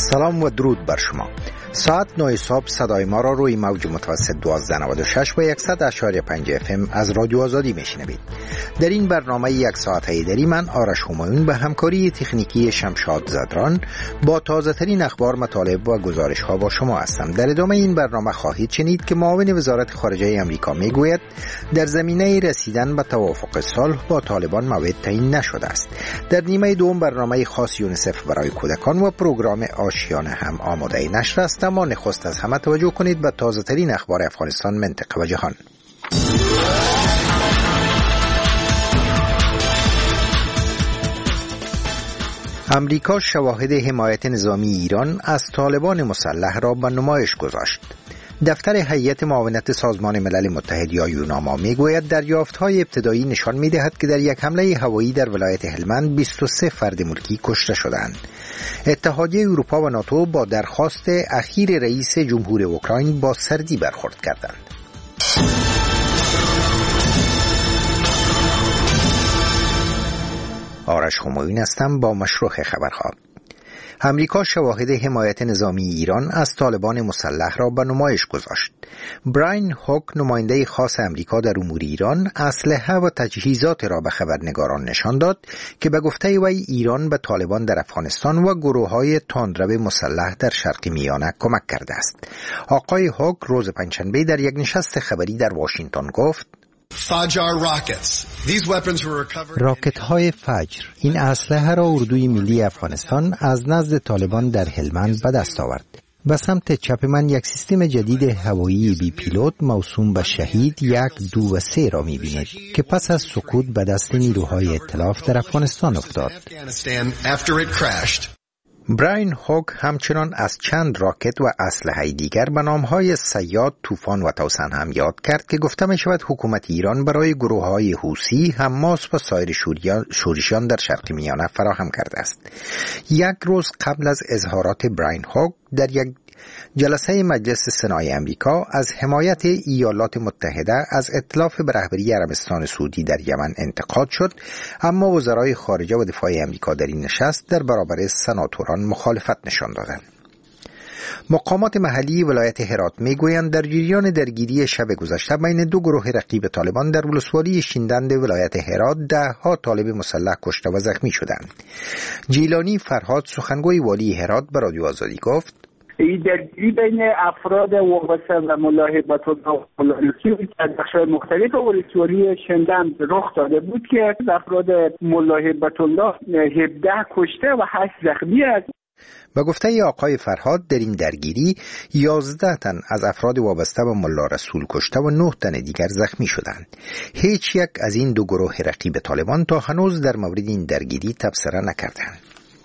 سلام و درود بر شما. ساعت 9 صبح صدای ما را روی موج متوسط 1296 و 100.5 FM از رادیو آزادی میشنوید. در این برنامه یک ساعت هیدری من آرش همایون به همکاری تکنیکی شمشاد زدران با تازه ترین اخبار، مطالب و گزارش ها با شما هستم. در ادامه این برنامه خواهید شنید که معاون وزارت خارجه امریکا میگوید در زمینه رسیدن به توافق صلح با طالبان موعد تعیین نشده است. در نیمه دوم برنامه خاص یونیسف برای کودکان و پروگرام آشیانه هم آماده نشر است. اما نخست از همه توجه کنید به تازه ترین اخبار افغانستان، منطقه و جهان. امریکا شواهد حمایت نظامی ایران از طالبان مسلح را به نمایش گذاشت. دفتر هیئت معاونت سازمان ملل متحد یا یوناما میگوید دریافت‌های ابتدایی نشان می‌دهد که در یک حمله هوایی در ولایت هلمند 23 فرد ملکی کشته شدند. اتحادیه اروپا و ناتو با درخواست اخیر رئیس جمهور اوکراین با سردی برخورد کردند. آرش همایون هستم با مشروع خبرها. امریکا شواهد حمایت نظامی ایران از طالبان مسلح را به نمایش گذاشت. براین هوک، نماینده خاص امریکا در امور ایران، اسلحه و تجهیزات را به خبرنگاران نشان داد که به گفته وی ایران به طالبان در افغانستان و گروه‌های تندرو مسلح در شرق میانه کمک کرده است. آقای هوک روز پنجشنبه در یک نشست خبری در واشنگتن گفت: راکت های فجر، این اسلحه را اردوی ملی افغانستان از نزد طالبان در هلمند به دست آورد. به سمت چپ من یک سیستم جدید هوایی بی پیلوت موسوم به شهید 1، 2 و 3 را می بینید که پس از سقوط به دست نیروهای ائتلاف در افغانستان افتاد. براین هوک همچنان از چند راکت و اسلحه دیگر به نامهای صیاد، طوفان و توسن هم یاد کرد که گفته می شود حکومت ایران برای گروه‌های حوثی، حماس و سایر شورشیان در شرق میانه فراهم کرده است. یک روز قبل از اظهارات براین هوک در یک جلسه مجلس سنای امریکا از حمایت ایالات متحده از ائتلاف به رهبری عربستان سعودی در یمن انتقاد شد، اما وزرای خارجه و دفاع امریکا در این نشست در برابر سناتوران مخالفت نشان دادند. مقامات محلی ولایت هرات میگویند در جریان درگیری شب گذشته بین دو گروه رقیب طالبان در ولسوالی شیندند ولایت هرات 10 طالب مسلح کشته و زخمی شدند. جیلانی فرهاد، سخنگوی والی هرات، به رادیو آزادی گفت: این درگیری بین افراد وابسته و ملاحبت الله که از بخش‌های مختلف ولسوالی شندند رخ داده بود که افراد ملاحبت الله 17 کشته و 8 زخمی است. به گفته آقای فرهاد در این درگیری 11 تن از افراد وابسته به ملا رسول کشته و 9 تن دیگر زخمی شدند. هیچ یک از این دو گروه رقیب طالبان تا هنوز در مورد این درگیری تبصره نکردند.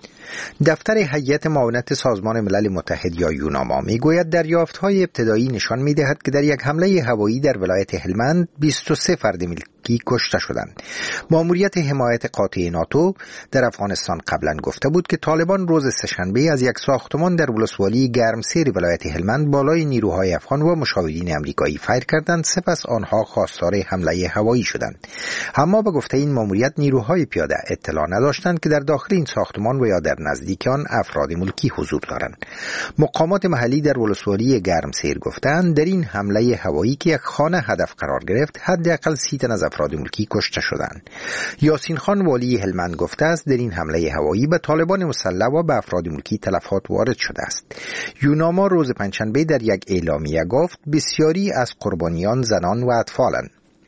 دفتر هیئت معاونت سازمان ملل متحد یا یوناما میگوید دریافت‌های ابتدایی نشان می‌دهد که در یک حمله هوایی در ولایت هلمند 23 فرد ملکی کشته شدند. مأموریت حمایت قاطع ناتو در افغانستان قبلا گفته بود که طالبان روز سه‌شنبه از یک ساختمان در ولسوالی گرمسیر ولایت هلمند بالای نیروهای افغان و مشاورین آمریکایی فایر کردند، سپس آنها خواستار حمله هوایی شدند. اما به گفته این مأموریت نیروهای پیاده اطلاع نداشتند که در داخل این ساختمان و یا در نزدیک آن افراد ملکی حضور دارند. مقامات محلی در ولسوالی گرمسیر گفتند در این حمله هوایی که یک خانه هدف قرار گرفت حداقل 30 تن از افراد ملکی کشته شدند. یاسین خان والی هلمند گفته است در این حمله هوایی به طالبان مسلح و به افراد ملکی تلفات وارد شده است. یوناما روز پنجشنبه در یک اعلامیه گفت بسیاری از قربانیان زنان و اطفالند.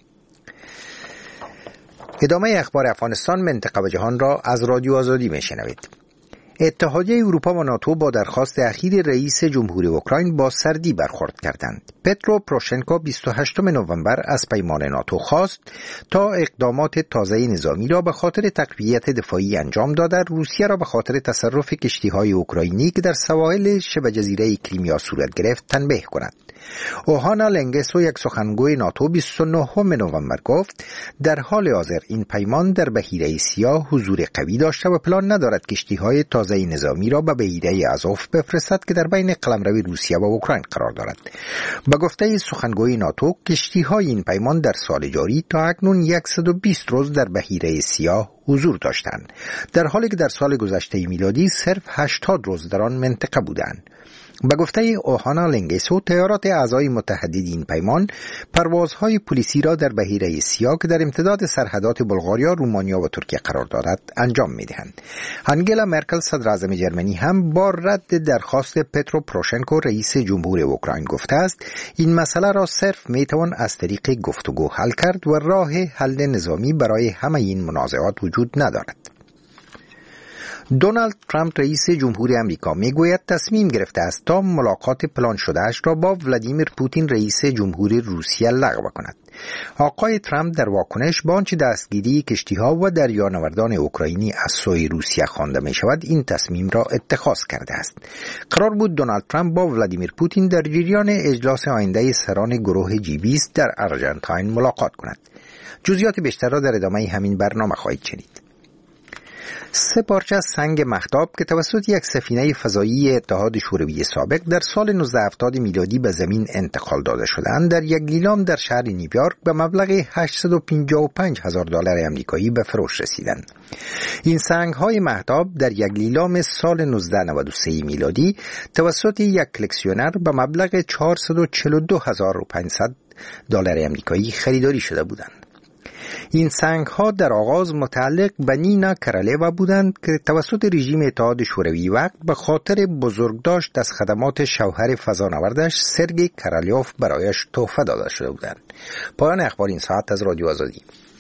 ادامه اخبار افغانستان، منطقه و جهان را از رادیو آزادی میشنوید. اتحادیه اروپا و ناتو با درخواست اخیر رئیس جمهور اوکراین با سردی برخورد کردند. پترو پروشنکو 28 نوامبر از پیمان ناتو خواست تا اقدامات تازه نظامی را به خاطر تقویت دفاعی انجام داده، روسیه را به خاطر تصرف کشتی‌های اوکراینی که در سواحل شبه جزیره کریمیا صورت گرفت تنبیه کند. اوهانا لنگسو، یک سخنگوی ناتو، 29 نوامبر گفت در حال حاضر این پیمان در بحیره سیاه حضور قوی داشته و پلان ندارد کشتی‌های تازه نظامی را به بحیره آزوف بفرستد که در بین قلمرو روسیه و اوکراین قرار دارد. به گفته سخنگوی ناتو، کشتی‌های این پیمان در سال جاری تا اکنون 120 روز در بحیره سیاه حضور داشتند، در حالی که در سال گذشته میلادی صرف 80 روز در آن منطقه بودند. به گفته اوهانا لنگسو، طیارات اعضای متحد این پیمان پروازهای پلیسی را در بحیره سیا که در امتداد سرحدات بلغاریا، رومانیا و ترکیه قرار دارد انجام می‌دهند. انگلا مرکل صدر اعظم جرمنی هم با رد درخواست پترو پروشنکو رئیس جمهور اوکراین گفته است این مسئله را صرف میتوان از طریق گفتگو حل کرد و راه حل نظامی برای همه این منازعات وجود ندارد. دونالد ترامپ رئیس جمهور آمریکا میگوید تصمیم گرفته است تا ملاقات پلان شده‌اش را با ولادیمیر پوتین رئیس جمهور روسیه لغو کند. آقای ترامپ در واکنش به آنچه دستگیری کشتی‌ها و دریانوردان اوکراینی از سوی روسیه خوانده می‌شود این تصمیم را اتخاذ کرده است. قرار بود دونالد ترامپ با ولادیمیر پوتین در جریان اجلاس آینده سران گروه G20 در آرژانتین ملاقات کند. جزئیات بیشتر را در ادامه همین برنامه خواهید شنید. 3 پارچه سنگ مهتاب که توسط یک سفینه فضایی اتحاد شوروی سابق در سال 1970 میلادی به زمین انتقال داده شدند در یک لیلام در شهر نیویورک به مبلغ $855,000 آمریکایی به فروش رسیدند. این سنگ‌های مهتاب در یک لیلام سال 1993 میلادی توسط یک کلکسیونر به مبلغ $442,500 آمریکایی خریداری شده بودند. این سنگ ها در آغاز متعلق به نینا کرالیوا بودند که توسط رژیم اتحاد شوروی وقت به خاطر بزرگداشت از خدمات شوهر فضانوردش سرگئی کرالیوف برایش تحفه داده شده بودند. پایان اخبار این ساعت از رادیو آزادی.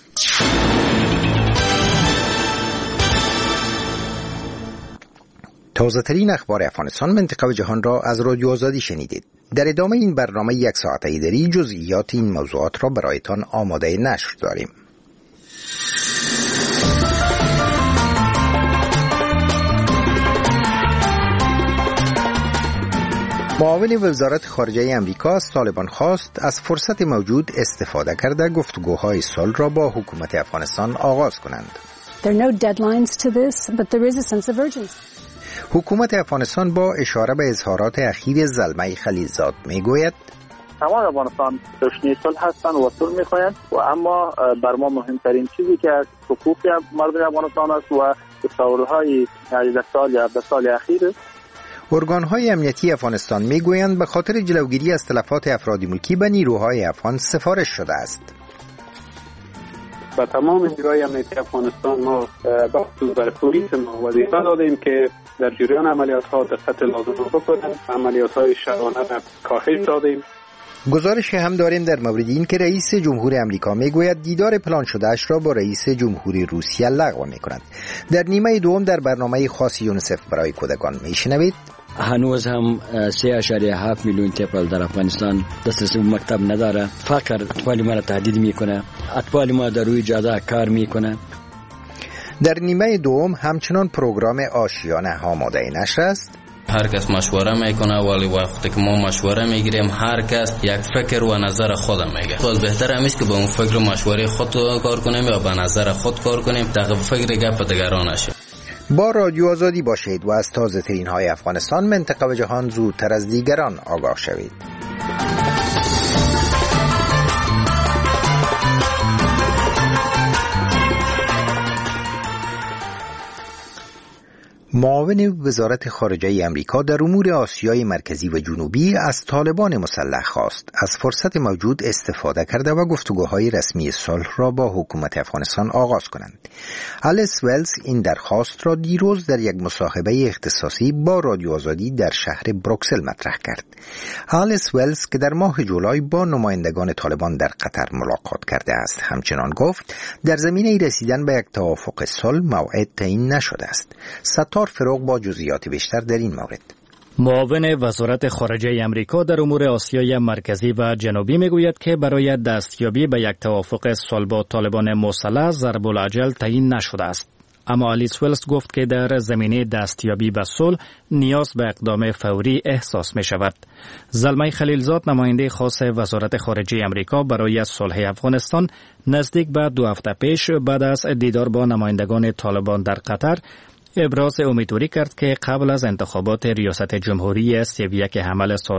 تازه ترین اخبار افغانستان، منطقه و جهان را از رادیو آزادی شنیدید. در ادامه این برنامه 1 ساعته ایدری جزئیات این موضوعات را برایتان آماده نشر داریم. معاون وزارت خارجه آمریکا از طالبان خواست از فرصت موجود استفاده کرده گفتگوهای صلح را با حکومت افغانستان آغاز کنند. There are no deadlines to this, but there is a sense of urgency. حکومت افغانستان با اشاره به اظهارات اخیر زلمه خلیلزاد میگوید تمام افغانستان تشنه صلح هستند و صلح میخواهند و اما بر ما مهمترین چیزی که حقوق مردم افغانستان است و تظاهرهای 18 سال یا 17 سال اخیر است. ارگان‌های امنیتی افغانستان میگویند به خاطر جلوگیری از تلفات افراد ملکی به نیروهای افغان سفارش شده است. با تمام نیروهای امنیتی افغانستان ما بخصوص برای پلیس ما وظیفه دادیم که در جریان عملیات‌ها دقت لازم را بکنند. عملیات‌های شبانه را کاهش دادیم. گزارش هم داریم در مورد این که رئیس جمهور آمریکا میگوید دیدار پلان شده‌اش را با رئیس جمهوری روسیه لغو می‌کند. در نیمه دوم در برنامه خاص یونیسف برای کودکان میشنوید هنوز هم 3.7 میلیون طفل در افغانستان دسترسی به مکتب نداره. فقر اطفال ما را تهدید میکنه. اطفال ما در روی جاده کار میکنه. در نیمه دوم همچنان پروگرام آشیانه آماده نشر است. هر کس مشوره میکنه ولی وقتی که ما مشوره میگیریم هر کس یک فکر و نظر خود میگه. خود بهتر همیشه که با اون فکر و مشوره خود کار کنیم یا با نظر خود کار کنیم تا فکر گپ دیگران نشه. با رادیو آزادی باشید و از تازه ترین های افغانستان، منطقه و جهان زودتر از دیگران آگاه شوید. معاون وزارت خارجه آمریکا در امور آسیای مرکزی و جنوبی از طالبان مسلح خواست از فرصت موجود استفاده کرده و گفتگوهای رسمی صلح را با حکومت افغانستان آغاز کنند. آلیس ولز این درخواست را دیروز در یک مصاحبه اختصاصی با رادیو آزادی در شهر بروکسل مطرح کرد. آلیس ولز که در ماه جولای با نمایندگان طالبان در قطر ملاقات کرده است، همچنان گفت در زمینه رسیدن به یک توافق صلح موعد تعیین نشده است. ستار فروغ با جزئیات بیشتر در این مورد. معاون وزارت خارجه امریکا در امور آسیای مرکزی و جنوبی میگوید که برای دستیابی به یک توافق صلح با طالبان مسلح ضرب العجل تعیین نشده است. اما آلیس ولز گفت که در زمینه دستیابی به صلح نیاز به اقدام فوری احساس می شود. زلمه خلیلزاد، نماینده خاص وزارت خارجه امریکا برای صلح افغانستان، نزدیک به 2 هفته پیش بعد از دیدار با نمایندگان طالبان در قطر ابراز امیدواری کرد که قبل از انتخابات ریاست جمهوری 31 حمل سال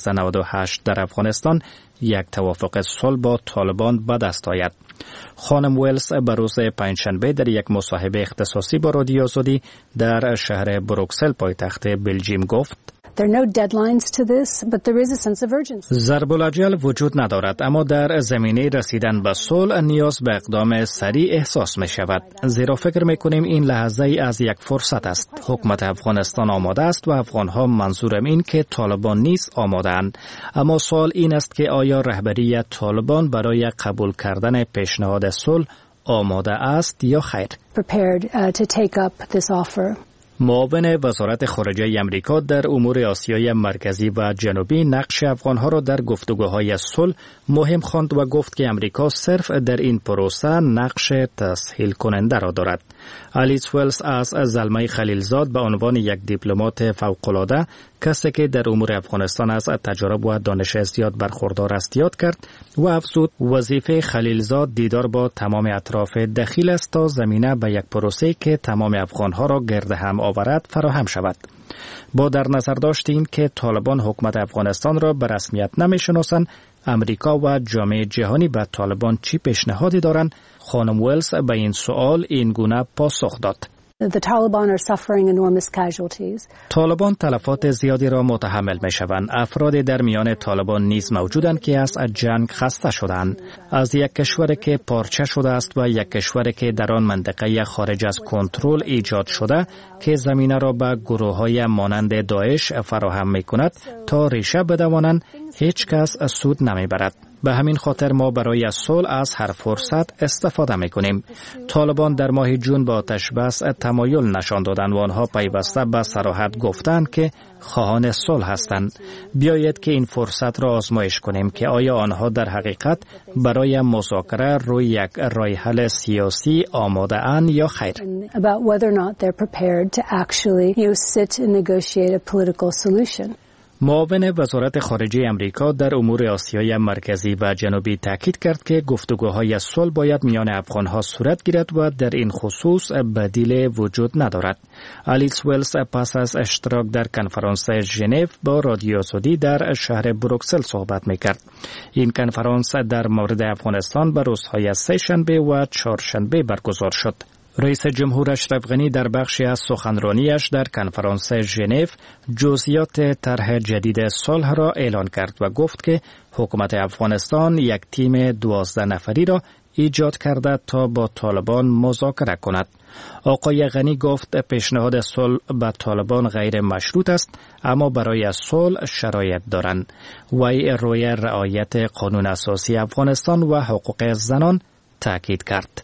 1398 در افغانستان یک توافق صلح با طالبان به دست آید. خانم ویلز به روز پنجشنبه در یک مصاحبه اختصاصی با رادیو آزادی در شهر بروکسل پایتخت بلژیم گفت: There are no deadlines to this, but there is a sense of urgency. ضرب العجل وجود ندارد، اما در زمینه رسیدن به صلح نیاز به اقدام سریع احساس می شود. زیرا فکر می کنیم این لحظه از یک فرصت است. حکومت افغانستان آماده است و افغانها، منظورم این که طالبان نیز آماده اند. اما سوال این است که آیا رهبری طالبان برای قبول کردن پیشنهاد صلح آماده است یا خیر؟ Prepared to take up this offer. معاون وزارت خارجه امریکا در امور آسیای مرکزی و جنوبی نقش افغانها را در گفتگوهای صلح مهم خواند و گفت که امریکا صرف در این پروسه نقش تسهیل کننده را دارد. آلیس ویلز از زلمه خلیلزاد به عنوان یک دیپلمات فوق‌العاده، کسی که در امور افغانستان از تجارب و دانش زیاد برخوردار است، یاد کرد و افزود وظیفه خلیلزاد دیدار با تمام اطراف دخیل است تا زمینه به یک پروسه که تمام افغانها را گرد هم آورد فراهم شود. با در نظر داشتیم که طالبان حکومت افغانستان را به رسمیت نمی‌شناسند، امریکا و جامعه جهانی به طالبان چی پیشنهادی دارند؟ خانم ویلز به این سوال این گونه پاسخ داد: The Taliban are suffering enormous casualties. طالبان تلفات زیادی را متحمل می شوند. افراد در میان طالبان نیز موجودند که از جنگ خسته شدند. از یک کشوری که پارچه شده است و یک کشوری که در آن منطقه خارج از کنترل ایجاد شده که زمینه را به گروه‌های مانند داعش فراهم می کند تا ریشه بدوانند، هیچ کس سود نمی برد. به همین خاطر ما برای صلح از هر فرصت استفاده می‌کنیم. طالبان در ماه جون با آتش بس تمایل نشان دادند و آنها پیوسته به صراحت گفتند که خواهان صلح هستند. بیایید که این فرصت را آزمایش کنیم که آیا آنها در حقیقت برای مذاکره روی یک راه حل سیاسی آماده اند یا خیر. About whether or not they're prepared to actually sit and negotiate a political solution. معاون وزارت خارجه امریکا در امور آسیای مرکزی و جنوبی تاکید کرد که گفتگوهای صلح باید میان افغانها صورت گیرد و در این خصوص بدیل وجود ندارد. آلیس ویلز پس از اشتراک در کنفرانس ژنو با رادیو آزادی در شهر بروکسل صحبت میکرد. این کنفرانس در مورد افغانستان به روزهای سه‌شنبه و چهارشنبه برگزار شد. رئیس جمهور اشرف غنی در بخشی از سخنرانیش در کنفرانس ژنو جزئیات طرح جدید صلح را اعلان کرد و گفت که حکومت افغانستان یک تیم 12 نفری را ایجاد کرده تا با طالبان مذاکره کند. آقای غنی گفت پیشنهاد صلح به طالبان غیر مشروط است، اما برای صلح شرایط دارند. وی روی رعایت قانون اساسی افغانستان و حقوق زنان تاکید کرد.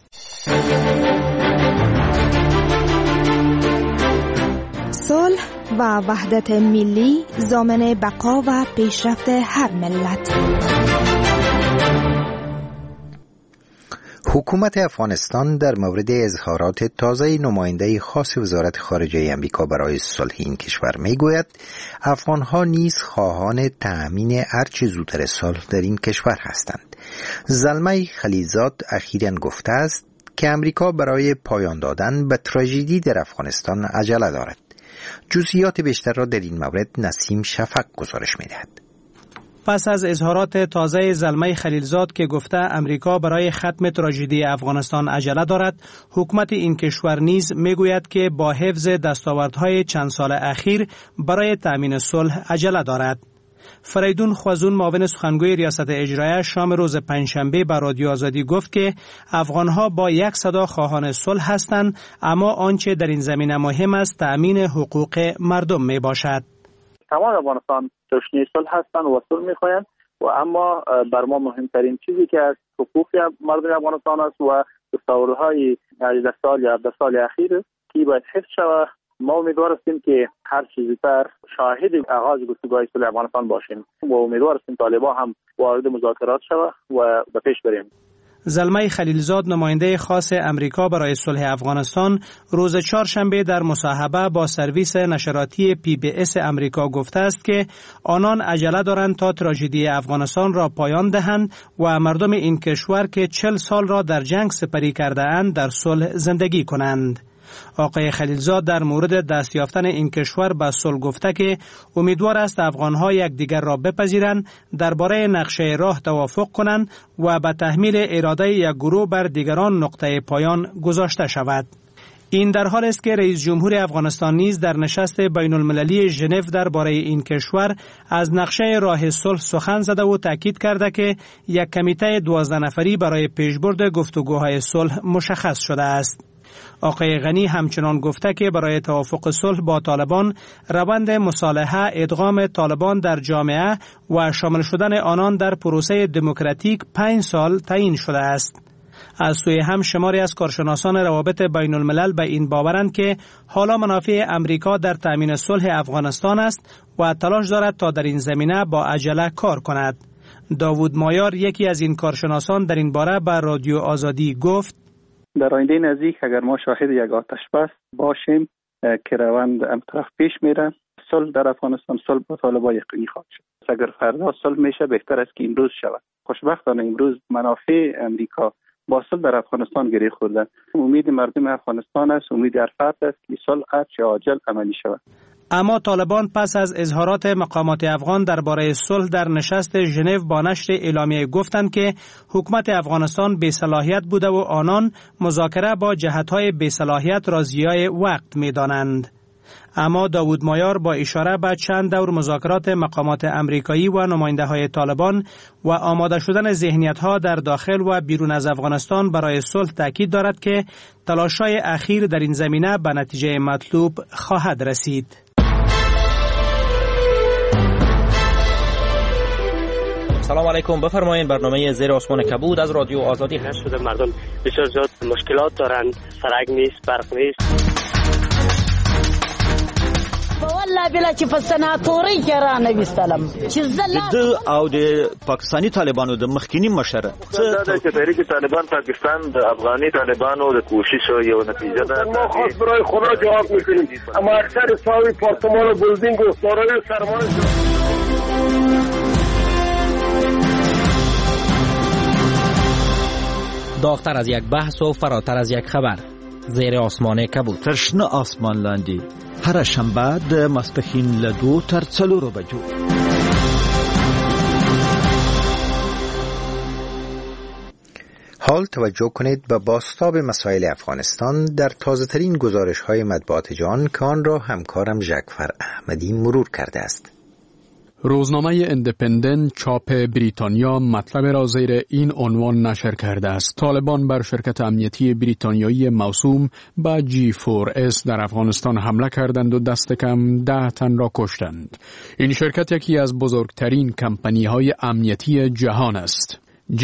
صلح و وحدت ملی ضامن بقا و پیشرفت هر ملت. حکومت افغانستان در مورد اظهارات تازه نماینده خاص وزارت خارجه آمریکا برای صلح این کشور میگوید افغانها نیز خواهان تأمین هرچه زودتر صلح در این کشور هستند. زلمه خلیلزاد اخیراً گفته است که امریکا برای پایان دادن به تراژدی در افغانستان عجله دارد. جزئیات بیشتر را در این مورد نسیم شفق گزارش می‌دهد. پس از اظهارات تازه زلمه خلیلزاد که گفته امریکا برای ختم تراژدی افغانستان عجله دارد، حکومت این کشور نیز میگوید که با حفظ دستاوردهای چند سال اخیر برای تأمین صلح عجله دارد. فریدون خوازون معاون سخنگوی ریاست اجرایه شام روز پنجشنبه به رادیو آزادی گفت که افغانها با یک صدا خواهان صلح هستند، اما آنچه در این زمینه مهم است تأمین حقوق مردم می باشد. تمام افغانستان تشنه صلح هستند و صلح می‌خواهند و اما بر ما مهمترین چیزی که از حقوق مردم افغانستان است و دستاوردهای 18 سال یا 17 سال اخیر که باید حفظ شود. ما امیدوار هستیم که هر چیزی تر شاهد آغاز گفتگوهای صلح افغانستان باشیم و امیدوار هستیم طالبان هم وارد مذاکرات شود و به پیش بریم. زلمه خلیلزاد نماینده خاص امریکا برای صلح افغانستان روز چهارشنبه در مصاحبه با سرویس نشراتی PBS امریکا گفته است که آنان عجله دارند تا تراژدی افغانستان را پایان دهند و مردم این کشور که 40 سال را در جنگ سپری کرده اند در صلح زندگی کنند. آقای خلیلزاد در مورد دست یافتن این کشور به صلح گفته که امیدوار است افغان‌ها یکدیگر را بپذیرند، درباره نقشه راه توافق کنند و به تحمیل اراده یک گروه بر دیگران نقطه پایان گذاشته شود. این در حال است که رئیس جمهور افغانستان نیز در نشست بین المللی ژنو درباره این کشور از نقشه راه صلح سخن زده و تاکید کرده که یک کمیته 12 نفری برای پیشبرد گفتگوهای صلح مشخص شده است. آقای غنی همچنان گفته که برای توافق صلح با طالبان روند مصالحه، ادغام طالبان در جامعه و شامل شدن آنان در پروسه دموکراتیک 5 سال تعیین شده است. از سوی هم شماری از کارشناسان روابط بین الملل به این باورند که حالا منافع امریکا در تأمین صلح افغانستان است و تلاش دارد تا در این زمینه با عجله کار کند. داوود مایار یکی از این کارشناسان در این باره به رادیو آزادی گفت: در آینده نزدیک اگر ما شاهد یک آتش بس باشیم که روند امطرف پیش میره، صلح در افغانستان، صلح با طالبان یقینی خواهد شد. اگر فردا صلح میشه بهتر است که امروز شود. خوشبختانه امروز منافع امریکا با صلح در افغانستان گره خورده. امید مردم افغانستان است، امید هر فرد است که صلح چه عاجل عملی شود. اما طالبان پس از اظهارات مقامات افغان درباره صلح در نشست ژنو با نشر اعلامیه گفتند که حکومت افغانستان بی‌صلاحیت بوده و آنان مذاکره با جهت‌های بی‌صلاحیت را ضیاع وقت می‌دانند. اما داوود مایار با اشاره به چند دور مذاکرات مقامات امریکایی و نماینده‌های طالبان و آماده شدن ذهنیت‌ها در داخل و بیرون از افغانستان برای صلح تاکید دارد که تلاش‌های اخیر در این زمینه به نتیجه مطلوب خواهد رسید. سلام علیکم، بفرمایید. برنامه زیر آسمان کبود از رادیو آزادی هست. شده مردم بسیار زیاد مشکلات دارند، سرک نیست، برق نیست. والله بلا چې په سناتوري کې را نوستلم چې د او د پاکستانی طالبانو د مخکینی مشر دا چې تحریک طالبان پاکستان د افغاني طالبانو د کوشش یو نتیجه ده. ما خاص برای خدا جواب میکنیم، اما اکثر ساوی پارتمان و بلدینگ و دارای سرمایه داغتر از یک بحث و فراتر از یک خبر. زیر آسمان کبود. ترشنه آسمان لاندی. هر شنبه د ماسپښین له 2 تر 4 بجو. حال توجه کنید به بازتاب مسائل افغانستان در تازه‌ترین گزارش‌های مطبوعات جهان که آن را همکارم ژکفر احمدی مرور کرده است. روزنامه اندپندنت چاپ بریتانیا مطلب را زیر این عنوان نشر کرده است: طالبان بر شرکت امنیتی بریتانیایی موسوم به G4S در افغانستان حمله کردند و دست کم 10 تن را کشتند. این شرکت یکی از بزرگترین کمپانی‌های امنیتی جهان است.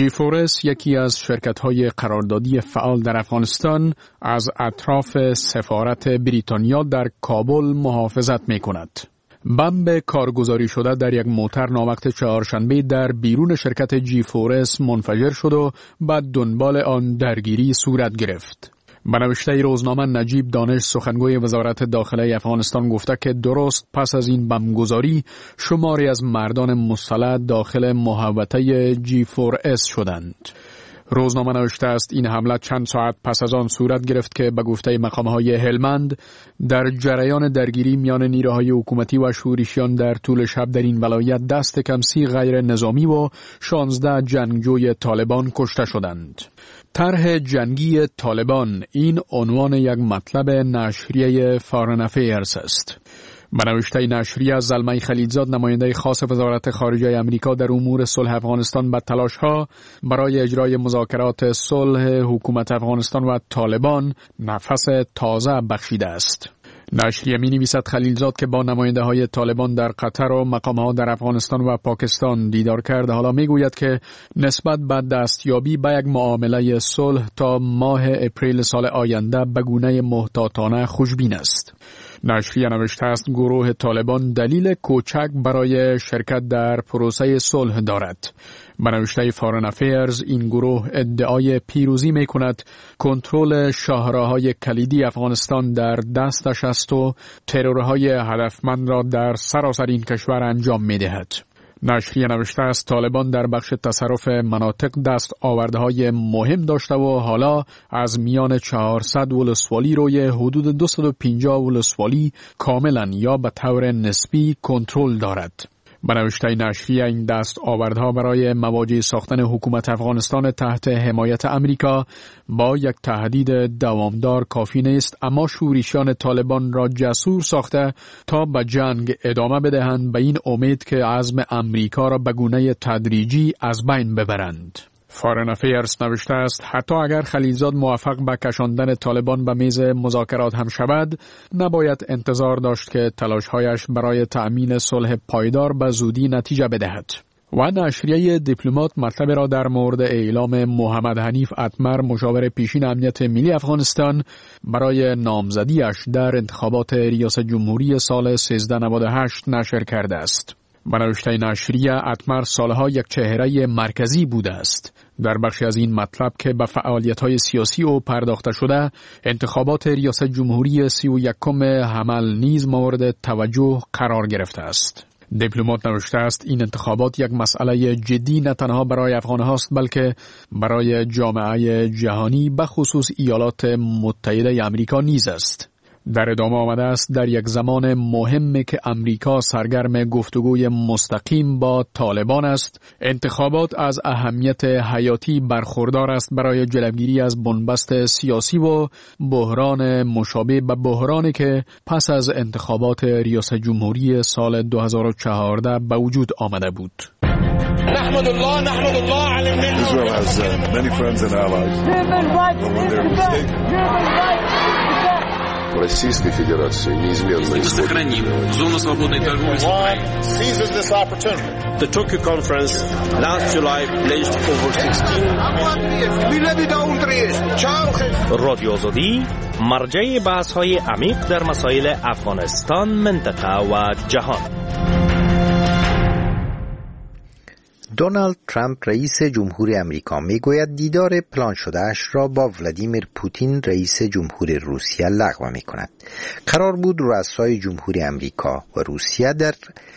G4S یکی از شرکت‌های قراردادی فعال در افغانستان از اطراف سفارت بریتانیا در کابل محافظت می‌کند. بمب کارگزاری شده در یک موتر ناوقت چهارشنبه در بیرون شرکت G4S منفجر شد و بعد دنبال آن درگیری صورت گرفت. به نوشته روزنامه نجیب دانش سخنگوی وزارت داخله افغانستان گفته که درست پس از این بمبگذاری شماری از مردان مسلح داخل محوطه G4S شدند. روزنامه نوشته است این حمله چند ساعت پس از آن صورت گرفت که به گفته مقام‌های هلمند در جریان درگیری میان نیروهای حکومتی و شورشیان در طول شب در این ولایت دست کم 30 غیر نظامی و 16 جنگجوی طالبان کشته شدند. طرح جنگی طالبان، این عنوان یک مطلب نشریه فارن افیرز است. به نوشته نشریه زلمه خلیلزاد نماینده خاص وزارت خارجه امریکا در امور صلح افغانستان به تلاش‌ها برای اجرای مذاکرات صلح حکومت افغانستان و طالبان نفس تازه بخشیده است. نشریه می‌نویسد خلیلزاد که با نماینده‌های طالبان در قطر و مقام‌ها در افغانستان و پاکستان دیدار کرد، حالا می‌گوید که نسبت به دستیابی به یک معامله صلح تا ماه اپریل سال آینده به گونه محتاطانه خوشبین است. نشریه نوشته است گروه طالبان دلیل کوچک برای شرکت در پروسه صلح دارد. به نوشته فارن افیرز این گروه ادعای پیروزی می کند کنترل شاهراهای کلیدی افغانستان در دستش است و ترورهای هدفمند را در سراسر این کشور انجام می دهد. نشریه نوشته است طالبان در بخش تصرف مناطق دست آوردهای مهم داشته و حالا از میان 400 ولسوالی روی حدود 250 ولسوالی کاملا یا به طور نسبی کنترل دارد. به نوشته نشریه این دست آوردها برای مواجه ساختن حکومت افغانستان تحت حمایت امریکا با یک تهدید دوامدار کافی نیست، اما شورشیان طالبان را جسور ساخته تا به جنگ ادامه بدهند به این امید که عزم امریکا را به گونه تدریجی از بین ببرند. فارن افیرز نوشته است حتی اگر خلیلزاد موفق به کشاندن طالبان به میز مذاکرات هم شود، نباید انتظار داشت که تلاش‌هایش برای تأمین صلح پایدار به زودی نتیجه بدهد. و نشریه دیپلمات مطلب را در مورد اعلام محمد حنیف اتمر مشاور پیشین امنیت ملی افغانستان برای نامزدیش در انتخابات ریاست جمهوری سال 1398 نشر کرده است. به نوشته نشریه اتمر سالها یک چهره مرکزی بوده است. در بخشی از این مطلب که به فعالیت‌های سیاسی او پرداخته شده، انتخابات ریاست جمهوری 31 حمل نیز مورد توجه قرار گرفته است. دیپلمات نوشته است این انتخابات یک مسئله جدی نه تنها برای افغان‌ها است بلکه برای جامعه جهانی به خصوص ایالات متحده آمریکا نیز است. در ادامه آمده است در یک زمان مهمی که امریکا سرگرم گفتگوی مستقیم با طالبان است، انتخابات از اهمیت حیاتی برخوردار است برای جلوگیری از بنبست سیاسی و بحران مشابه به بحرانی که پس از انتخابات ریاست جمهوری سال 2014 به وجود آمده بود. نحمد الله على المنه. Israel has many friends and allies. When they're mistaken. Российской Федерации неизменно сохраним зону свободной торговли. Seizes this opportunity. The Tokyo conference last July pledged over 16 رادیو آزادی مرجع بحث‌های عمیق در مسائل افغانستان، منطقه و جهان. دونالد ترامپ رئیس جمهور امریکا میگوید دیدار پلان شدهش را با ولادیمیر پوتین رئیس جمهور روسیه لغو میکند. قرار بود رؤسای جمهور امریکا و روسیه در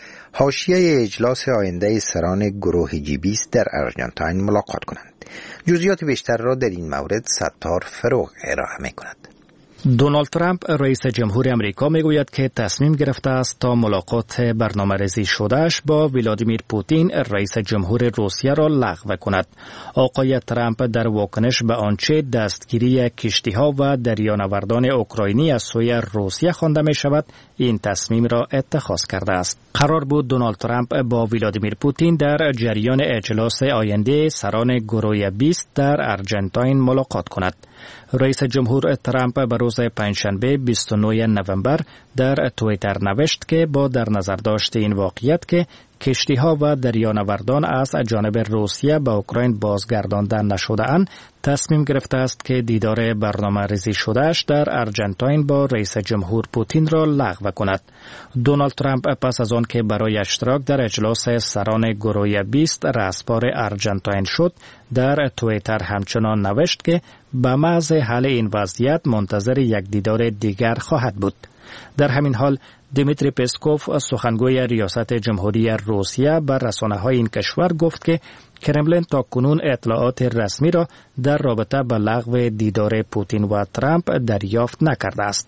حاشیه اجلاس آینده سران گروه G20 در آرژانتین ملاقات کنند. جزئیات بیشتر را در این مورد ستار فروغ ارائه میکند. دونالد ترامپ رئیس جمهور امریکا میگوید که تصمیم گرفته است تا ملاقات برنامه‌ریزی شدهش با ولادیمیر پوتین رئیس جمهور روسیه را لغو کند. آقای ترامپ در واکنش به آنچه دستگیری کشتی‌ها و دریانوردان اوکراینی از سوی روسیه خوانده می شود، این تصمیم را اتخاذ کرده است. قرار بود دونالد ترامپ با ولادیمیر پوتین در جریان اجلاس آینده سران گروه 20 در آرژانتین ملاقات کند. رئیس جمهور ترامپ به روز پنجشنبه 29 نوامبر در توییتر نوشت که با در نظر داشت این واقعیت که کشتی‌ها و دریانوردان از جانب روسیه به اوکراین بازگردانده نشده‌اند، تصمیم گرفته است که دیدار برنامه‌ریزی شده‌اش در آرژانتین با رئیس جمهور پوتین را لغو کند. دونالد ترامپ پس از آن که برای اشتراک در اجلاس سران گروه 20 رهسپار آرژانتین شد، در توییتر همچنان نوشت که به محض حل این وضعیت منتظر یک دیدار دیگر خواهد بود. در همین حال دیمیتری پسکوف سخنگوی ریاست جمهوری روسیه بر رسانه‌های این کشور گفت که کرملین تاکنون اطلاعات رسمی را در رابطه با لغو دیدار پوتین و ترامپ دریافت نکرده است.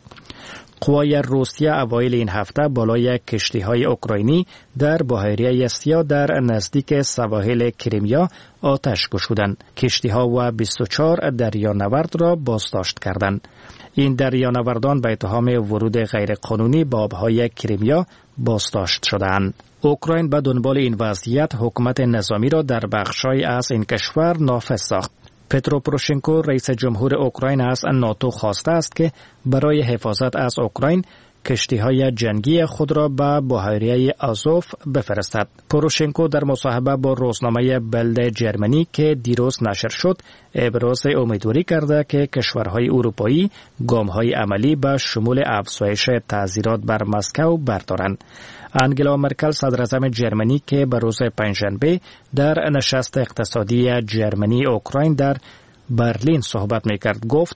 قوای روسیه اوایل این هفته بالای کشتی‌های اوکراینی در بحیره سیاه در نزدیک سواحل کریمیا آتش گشودند. کشتی‌ها و 24 دریانورد را بازداشت کردند. این دریانوردان به اتهام ورود غیرقانونی به آبهای کریمیا بازداشت شدند. اوکراین به دنبال این وضعیت حکومت نظامی را در بخش‌های از این کشور نافذ ساخت. پترو پوروشنکو رئیس جمهور اوکراین از ناتو خواسته است که برای حفاظت از اوکراین کشتی‌های جنگی خود را به بحیره آزوف بفرستد. پوروشنکو در مصاحبه با روزنامه بلد جرمنی که دیروز نشر شد، ابراز امیدواری کرده که کشورهای اروپایی گام‌های عملی به شمول افزایش تعزیرات بر مسکو بردارند. انگلا مرکل صدراعظم جرمنی که به روز پنجشنبه در نشست اقتصادی جرمنی اوکراین در برلین صحبت می‌کرد گفت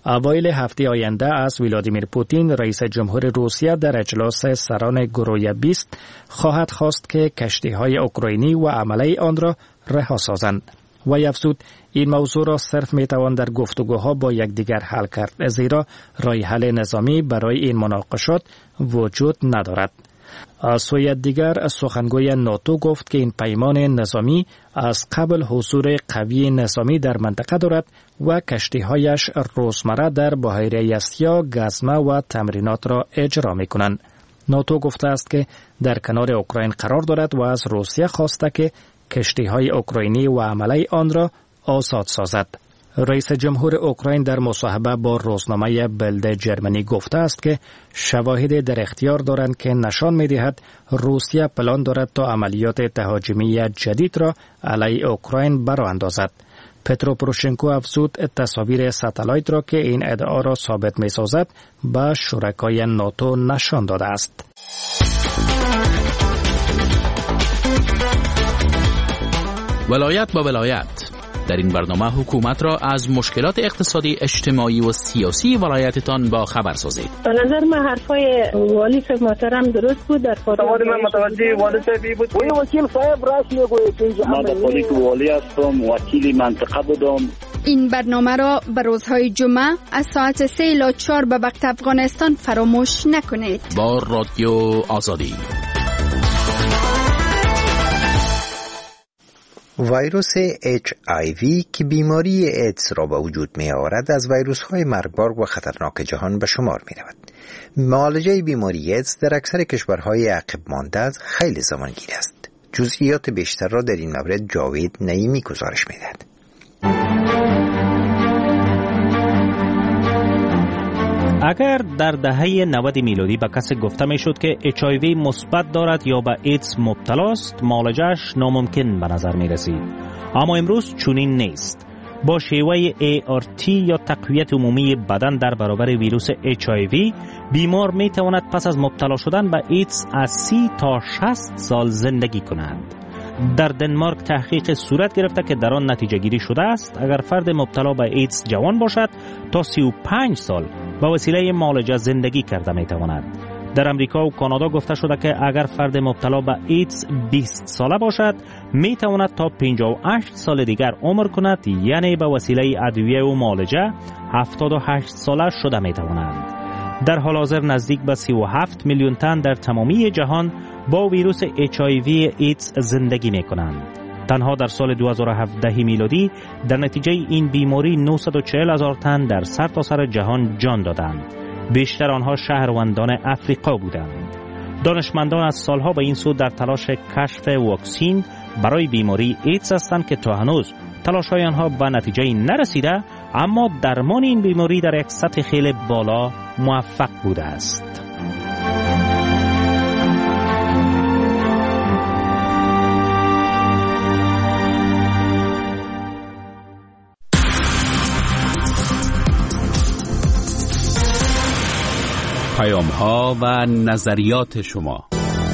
اوایل هفته آینده از ولادیمیر پوتین رئیس جمهور روسیه در اجلاس سران گروه 20 خواهد خواست که کشتی‌های اوکراینی و عمله آن را رها سازند. و افزود این موضوع را صرف میتوان در گفتگوها با یکدیگر حل کرد، زیرا راه حل نظامی برای این مناقشات وجود ندارد. از سوی دیگر سخنگوی ناتو گفت که این پیمان نظامی از قبل حضور قوی نظامی در منطقه دارد و کشتی‌هایش روزمره در بحیره اسیا گزمه و تمرینات را اجرا می‌کنند. ناتو گفته است که در کنار اوکراین قرار دارد و از روسیه خواسته که کشتی‌های اوکراینی و عمله آن را آزاد سازد. رئیس جمهور اوکراین در مصاحبه با روزنامه بلد جرمنی گفته است که شواهد در اختیار دارند که نشان می‌دهد روسیه پلان دارد تا عملیات تهاجمی جدید را علیه اوکراین براندازد. پترو پوروشنکو افزود تصاویر ساتلایت را که این ادعا را ثابت می‌سازد به شرکای ناتو نشان داده است. ولایت با ولایت. در این برنامه حکومت را از مشکلات اقتصادی، اجتماعی و سیاسی ولایتتان با خبر سازید. به نظر من حرفای والی صاحب محترم درست بود. در والی من متوجه والی صاحبی بود. وکیل صاحب راست میگوید که من پلیس والی هستم، وکیل منطقه بودم. این برنامه را به روزهای جمعه از ساعت 3 الی 4 به وقت افغانستان فراموش نکنید. با رادیو آزادی. ویروس HIV که بیماری ایدز را به وجود می آورد از ویروس‌های مرگبار و خطرناک جهان به شمار می رود. معالجه بیماری ایدز در اکثر کشورهای عقب مانده خیلی زمانگیر است. جزئیات بیشتر را در این مورد جاوید نعیمی گزارش می دهد. اگر در دهه 90 میلادی به کسی گفته می شد که HIV مثبت دارد یا به ایدز مبتلا است، معالجه‌اش ناممکن به نظر می رسید. اما امروز چنین نیست. با شیوه ART یا تقویت عمومی بدن در برابر ویروس HIV، بیمار می تواند پس از مبتلا شدن به ایدز از 30 تا 60 سال زندگی کند. در دنمارک تحقیق صورت گرفته که در آن نتیجه گیری شده است اگر فرد مبتلا به ایدز جوان باشد تا 35 سال با وسیله معالجه زندگی کرده می تواند. در امریکا و کانادا گفته شده که اگر فرد مبتلا به ایدز 20 ساله باشد می تواند تا 58 سال دیگر عمر کند، یعنی به وسیله ادویه و معالجه 78 ساله شده می توانند. در حال حاضر نزدیک به 37 میلیون تن در تمامی جهان با ویروس HIV ایدز زندگی می کنند. تنها در سال 2017 میلادی در نتیجه این بیماری 940,000 تن در سرتاسر جهان جان دادند. بیشتر آنها شهروندان افریقا بودند. دانشمندان از سالها به این سو در تلاش کشف واکسین برای بیماری ایدز هستند که تا هنوز تلاش‌های آنها به نتیجه نرسیده، اما درمان این بیماری در یک سطح خیلی بالا موفق بوده است. پیام‌ها و نظریات شما.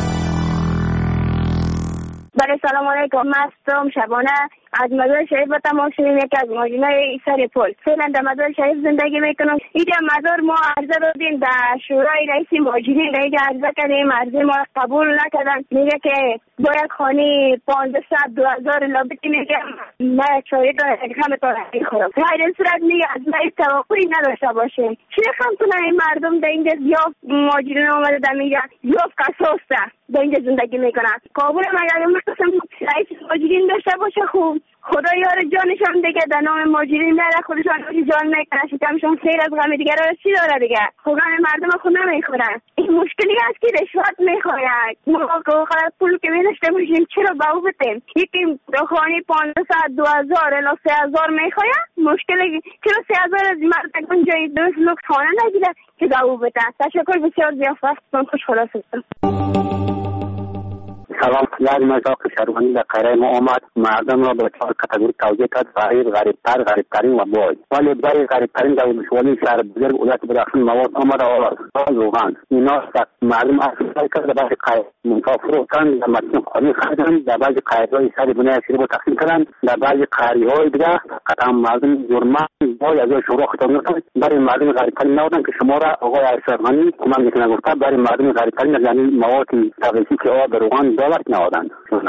سلام علیکم. مستم شبانه از مزار شریف به تمام شدیم، یکی از ماجینای سر پل. فعلا در مزار شریف زندگی میکنم. اینجا مزار ما عرضه دادیم در شورای رئیس ماجینین، اینجا عرضه کردیم، عرضه ما قبول نکردن. میگه که با یک خانی 1500-2000 لابتی میگه من چایی تا همه تا میخورم. در این صورت میگه از ما توقعی نداشته باشیم. چه خمتونه این مردم در اینجا زیاف ماجینین آمده در میگه زیاف قصاصه در اینجا زندگی میکنن. قابل مگر میخواستم رئیس ماجینین داشته باشه خوب. خدا یار جانشان دیگه در نام ماجرین میره، خودشان جان میکنه، شکمشون خیر از غم دیگه را چی داره دیگه. خدا مردم خود نمیخورن. این مشکلی است که رشوت میخواید. ما قرار پول که میداشته باشیم چرا به او بتیم؟ یکی روحانی 500-2000 الی 3000 میخواید. مشکلی چرا 3000 از مردم جای درست لوکس خانه نگیره که به او بته. تشکر بسیار زیاد، وقتتون خوش. خلاص هستم. سلام. یاد مزاق شهروانی در قرار ما آمد، مردم را به چهار کاتگوری توزیع کرد: فقیر، غریبترین و باج. ولی برای غریبترین در ولسوالی شهر بزرگ ولایت بدخشان مواد آمد آورد. روغن اینا مردم اصلا کرد. بعضی قایق منطقه فروختن، در متن خانه خریدن، در بعضی قایق‌های سر بنای شیرو تقسیم کردن، در بعضی قریه‌های دیگه قطعا مردم جرمان باید از شروع خطاب می‌کنند. برای مردم غریبترین نبودن که شما را آقای اشرفانی کمک می‌کنه گفته برای مردم غریبترین یعنی مواد تغذیه‌ای که آب روغن دولت نوادن.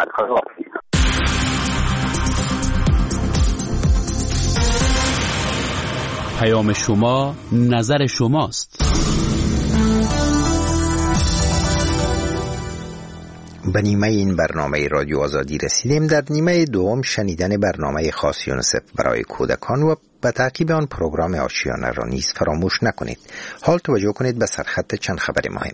پیام شما نظر شماست. به نیمه این برنامه رادیو آزادی رسیدیم. در نیمه دوم شنیدن برنامه خاص یونیسف برای کودکان و به تعقیب آن پروگرام آشیانه را نیز فراموش نکنید. حال توجه کنید به سرخط چند خبر مهم.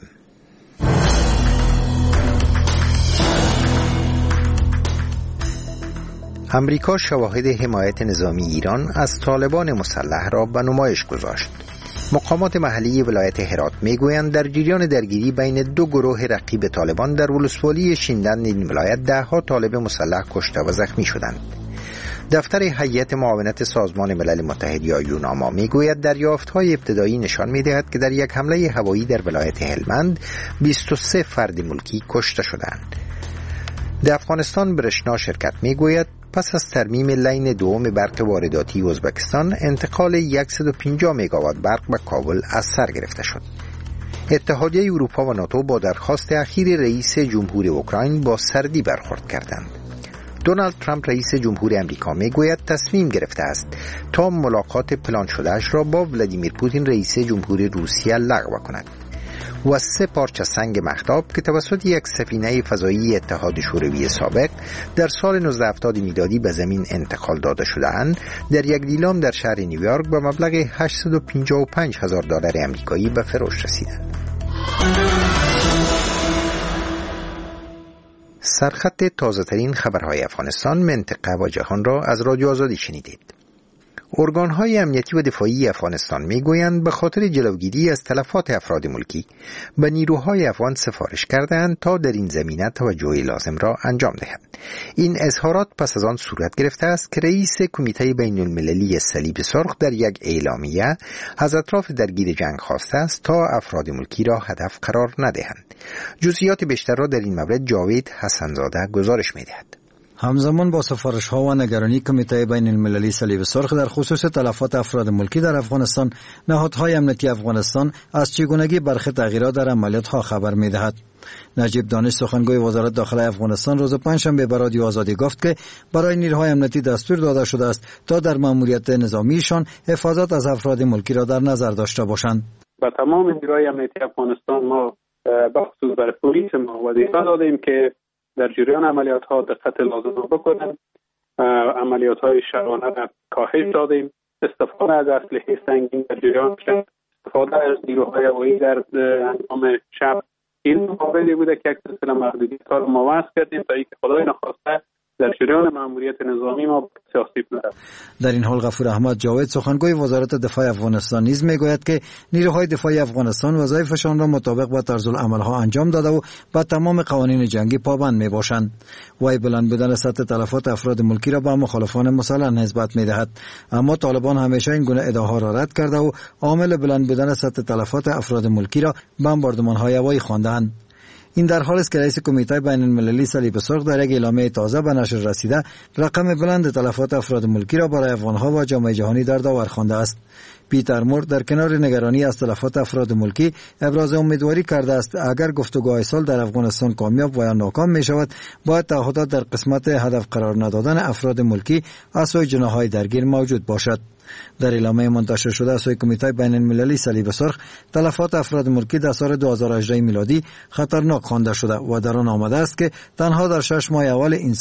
امریکا شواهد حمایت نظامی ایران از طالبان مسلح را به نمایش گذاشت. مقامات محلی ولایت هرات میگویند در جریان درگیری بین دو گروه رقیب طالبان در ولسوالی شیندند این ولایت دهها طالب مسلح کشته و زخمی شدند. دفتر هیئت معاونت سازمان ملل متحد یا یوناما میگوید دریافت‌های ابتدایی نشان می‌دهد که در یک حمله هوایی در ولایت هلمند 23 فرد ملکی کشته شدند. در افغانستان برشنا شرکت میگوید پس از ترمیم لین دوم برق وارداتی ازبکستان انتقال 150 مگاوات برق به کابل از سر گرفته شد. اتحادیه اروپا و ناتو با درخواست اخیر رئیس جمهور اوکراین با سردی برخورد کردند. دونالد ترامپ رئیس جمهور امریکا میگوید تصمیم گرفته است تا ملاقات پلان شدهش را با ولادیمیر پوتین رئیس جمهور روسیه لغو کند. و 3 پارچه سنگ مهتاب که توسط یک سفینه فضایی اتحاد شوروی سابق در سال 1970 میلادی به زمین انتقال داده شده‌اند، در یک نیلام در شهر نیویورک به مبلغ $855,000 آمریکایی به فروش رسیدند. سرخط تازه‌ترین خبرهای افغانستان، منطقه و جهان را از رادیو آزادی شنیدید. ارگان‌های امنیتی و دفاعی افغانستان می‌گویند به خاطر جلوگیری از تلفات افراد ملکی به نیروهای افغان سفارش کرده‌اند تا در این زمینه توجه لازم را انجام دهند. این اظهارات پس از آن صورت گرفته است که رئیس کمیته بین‌المللی صلیب سرخ در یک اعلامیه از اطراف درگیر جنگ خواسته است تا افراد ملکی را هدف قرار ندهند. جزئیات بیشتر را در این مورد جاوید حسنزاده گزارش می‌دهد. همزمان با سفارش‌ها و نگرانی کمیته بین المللی صلیب سرخ در خصوص تلفات افراد ملکی در افغانستان، نهادهای امنیتی افغانستان از چگونگی برخی تغییرات در عملیات‌ها خبر می‌دهد. نجیب دانش سخنگوی وزارت داخله افغانستان روز پنجشنبه به رادیو آزادی گفت که برای نیروهای امنیتی دستور داده شده است تا در مأموریت نظامیشان حفاظت از افراد ملکی را در نظر داشته باشند. با تمام نیروهای امنیتی افغانستان ما بخصوص برای پلیس ما وظیفه دادیم که در جریان عملیات ها دقت لازم را بکنند. عملیات های شبانه را کاهش دادیم. استفاده از اسلحه سنگین در جریان شب، استفاده از نیروهای هوایی در هنگام شب، این موردی بوده که یک سلسله محدودیت ها را ما وضع کردیم تا اینکه خدای نخواسته در جریان مأموریت نظامی ما آسیب نرسد. در این حال غفور احمد جاوید سخنگوی وزارت دفاع افغانستان نیز میگوید که نیروهای دفاعی افغانستان وظایفشان را مطابق با طرز العمل‌ها انجام داده و با تمام قوانین جنگی پابند میباشند. وی بلند بودن سطح تلفات افراد ملکی را به مخالفان مسلح نسبت میدهد، اما طالبان همیشه این گونه ادعاها را رد کرده و عامل بلند بودن سطح تلفات افراد ملکی را بمباردمان‌های هوایی خوانده‌اند. این در حالی است که رئیس کمیته بین المللی صلیب سرخ در یک اعلامیه تازه به نشر رسیده رقم بلند تلفات افراد ملکی را برای افغانها و جامعه جهانی در داور خوانده است. پیتر مور در کنار نگرانی از تلفات افراد ملکی ابراز امیدواری کرده است اگر گفتگوهای صلح در افغانستان کامیاب و یا ناکام می شود، باید تعهدات در قسمت هدف قرار ندادن افراد ملکی از سوی جناح‌های درگیر موجود باشد. در اعلامیه منتشر شده از سوی کمیته بین المللی صلیب سرخ، تلفات افراد ملکی در سال 2018 میلادی خطرناک خوانده شده و در آن آمده است که تنها در 6 ماه اول این سال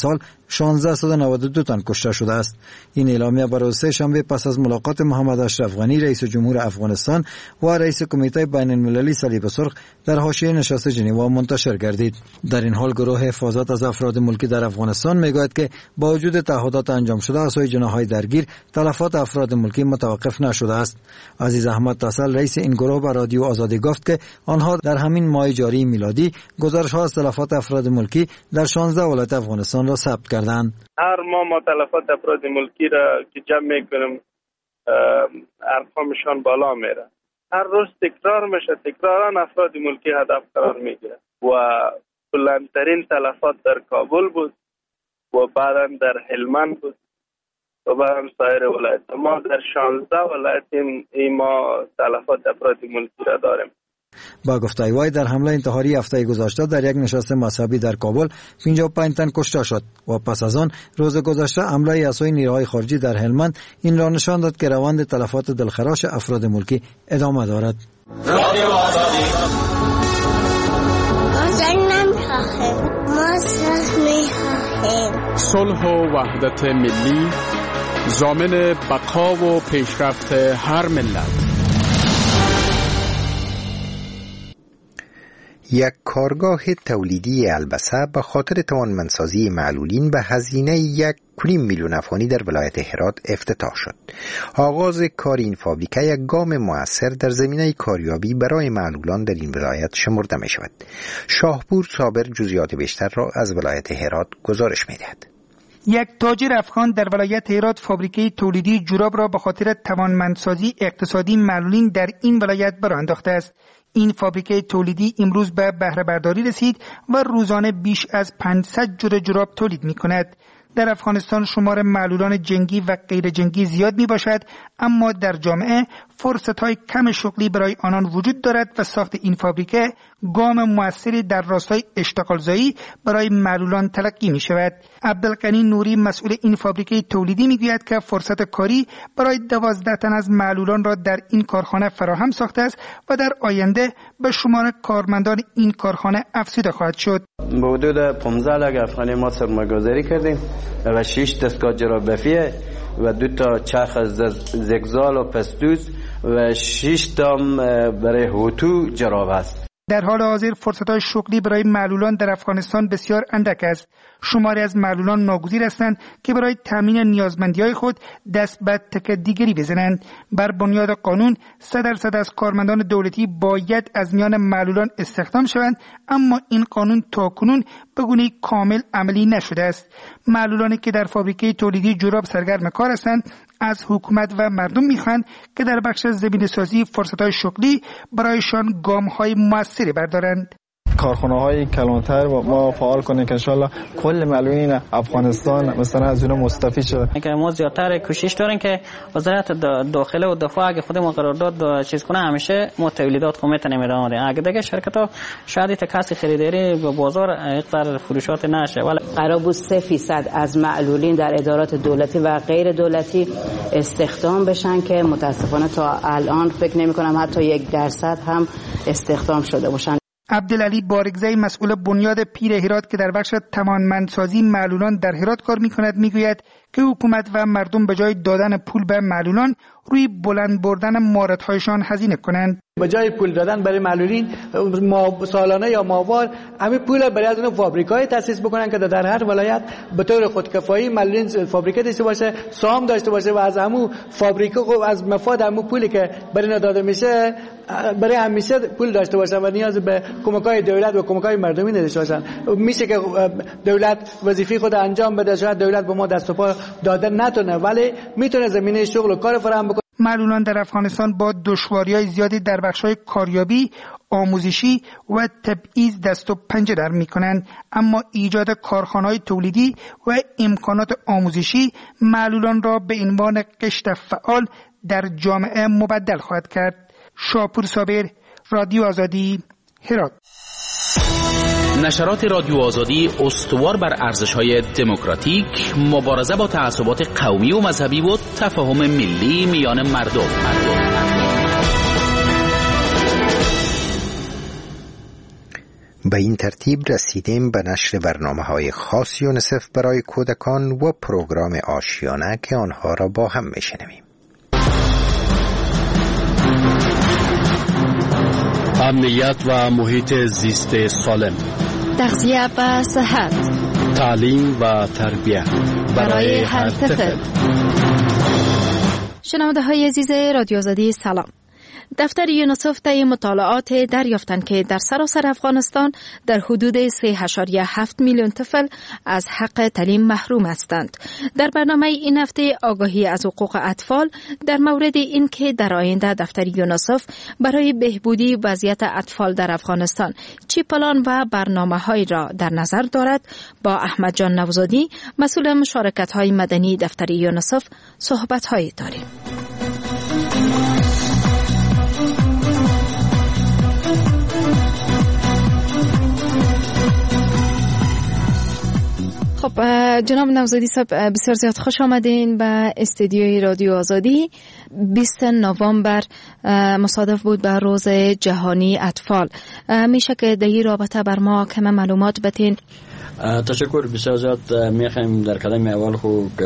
1692 تن کشته شده است. این اعلامیه بر روز سه‌شنبه پس از ملاقات محمد اشرف غنی رئیس جمهور افغانستان و رئیس کمیته بین المللی صلیب سرخ در حاشیه نشست ژنو منتشر گردید. در این حال گروه حفاظت از افراد ملکی در افغانستان میگوید که با وجود تعهدات انجام شده از سوی جناح‌های درگیر تلفات افراد ملکی متوقف نشده است. عزیز احمد تسل رئیس این گروه به رادیو آزادی گفت که آنها در همین ماه جاری میلادی گزارش‌ها از تلفات افراد ملکی در 16 ولایت افغانستان را ثبت کردند. هر ماه ما تلفات افراد ملکی را که جمع میکنیم ارقامشان بالا میره. هر روز تکرار میشه، تکرارا افراد ملکی هدف قرار میگیره و بلندترین تلفات در کابل بود و بعدا در هلمند بود و بعدا سایر ولایت. ما در 16 ولایت این ما تلفات افراد ملکی را داریم. با گفته وی در حمله انتحاری هفته گذشته در یک نشست مذهبی در کابل 55 تن کشته شد و پس از آن روز گذشته حمله از سوی نیروهای خارجی در هلمند این را نشان داد که روند تلفات دلخراش افراد ملکی ادامه دارد. صلح و وحدت ملی ضامن بقا و پیشرفت هر ملت. یک کارگاه تولیدی البسه به خاطر توانمندسازی معلولین به هزینه 1.5 میلیون افغانی در ولایت هرات افتتاح شد. آغاز کار این فابریکه یک گام مؤثر در زمینه کاریابی برای معلولان در این ولایت شمرده می شود. شاهپور صابر جزئیات بیشتر را از ولایت هرات گزارش می دهد. یک تاجر افغان در ولایت هرات فابریکه تولیدی جوراب را به خاطر توانمندسازی اقتصادی معلولین در این ولایت برآ انداخته است. این فابریکه تولیدی امروز به بهره برداری رسید و روزانه بیش از 500 جور جوراب تولید می کند. در افغانستان شمار معلولان جنگی و غیر جنگی زیاد می باشد، اما در جامعه فرصت‌های کم شغلی برای آنان وجود دارد و ساخت این فابریکه گام موثری در راستای اشتغالزایی برای معلولان تلقی می شود. عبدالغنی نوری مسئول این فابریکه تولیدی می گوید که فرصت کاری برای 12 تن از معلولان را در این کارخانه فراهم ساخته است و در آینده به شمار کارمندان این کارخانه افزوده خواهد شد. به حدود 15 لک افغانی ما سرمایه‌گذاری کردیم و 6 دستگاه جراب‌بافی و 2 تا چرخ زگزال و پستوز و 6 تا برای هوتو جراب است. در حال حاضر فرصت‌های شغلی برای معلولان در افغانستان بسیار اندک است. شماری از معلولان ناگزیر هستند که برای تامین نیازمندی‌های خود دست به تک دیگری بزنند. بر بنیاد قانون 100% از کارمندان دولتی باید از میان معلولان استخدام شوند، اما این قانون تاکنون به گونه کامل عملی نشده است. معلولانی که در فابریکه تولیدی جوراب سرگرم کار هستند از حکومت و مردم می‌خواهند که در بخش زمینه‌سازی فرصت‌های شغلی برایشان گام‌های موثری بردارند. کارخانه‌های کلانتر و ما فعال کنیم که انشالله کل معلولین افغانستان مثلا از اون مستفید شد. که ما زیادتر کوشش داریم که وزارت داخله و دفاع اگه خودمون قرارداد چیز کنه همیشه ما تولیدات خود میتونیم ادامه بدیم. اگه دیگه شرکت‌ها شاید کسی خریداری به بازار اقدار فروشات نشه، ولی قرار بود 3% از معلولین در ادارات دولتی و غیر دولتی استخدام بشن که متاسفانه تا الان فکر نمی‌کنم حتی 1% هم استخدام شده باشن. عبدالعلی بارگزی مسئول بنیاد پیر هرات که در بخش توانمندسازی معلولان در هرات کار می‌کند میگوید که حکومت و مردم به جای دادن پول به معلولان روی بلند بردن مهارت‌هایشان هزینه کنند. به جای پول دادن برای معلولین سالانه یا ماهوار همین پول برای از اون فابریکای تاسیس بکنن که در هر ولایت به طور خودکفایی معلولین فابریکه داشته باشه، سهام داشته باشه و از همون فابریکه از مفاد همون پولی که برای داده میشه برای همیشه پول داشته باشه و نیاز به کمک‌های دولت و کمک‌های مردمی نداشته باشن. میشه که دولت وظیفه خود انجام بده، شاید دولت به ما دست و پا داده نتونه ولی میتونه زمینه شغل و کار فراهم بکنه. معلولان در افغانستان با دشواری‌های زیادی در بخش‌های کاریابی، آموزشی و تبعیض دست و پنجه در می‌کنند، اما ایجاد کارخانه‌های تولیدی و امکانات آموزشی معلولان را به عنوان قشر فعال در جامعه مبدل خواهد کرد. شاپور صابر، رادیو آزادی، هرات. نشرات رادیو آزادی استوار بر ارزش‌های دموکراتیک، مبارزه با تعصبات قومی و مذهبی و تفاهم ملی میان مردم. به این ترتیب رسیدیم به نشر برنامه‌های خاص یونیسف برای کودکان و پروگرام آشیانه که آنها را با هم میشنویم. امنیت و محیط زیست سالم، تغذیه و صحت، تعلیم و تربیت برای هر طفل. شنونده های عزیز رادیو آزادی سلام. دفتر یونیسف طی مطالعات دریافتند که در سراسر افغانستان در حدود 3.7 میلیون طفل از حق تعلیم محروم هستند. در برنامه این هفته آگاهی از حقوق اطفال در مورد این که در آینده دفتر یونیسف برای بهبودی وضعیت اطفال در افغانستان چی پلان و برنامه‌هایی را در نظر دارد با احمد جان نوزادی مسئول مشارکت‌های مدنی دفتر یونیسف صحبت‌هایی داریم. خب جناب نوزادی صاحب بسیار زیاد خوش آمدین به استودیوی رادیو آزادی. 20 نوامبر مصادف بود به روز جهانی اطفال. میشه که در این رابطه بر ما کم معلومات بتین؟ تشکر. بسیار زیاد میخوایم در کلام اول خود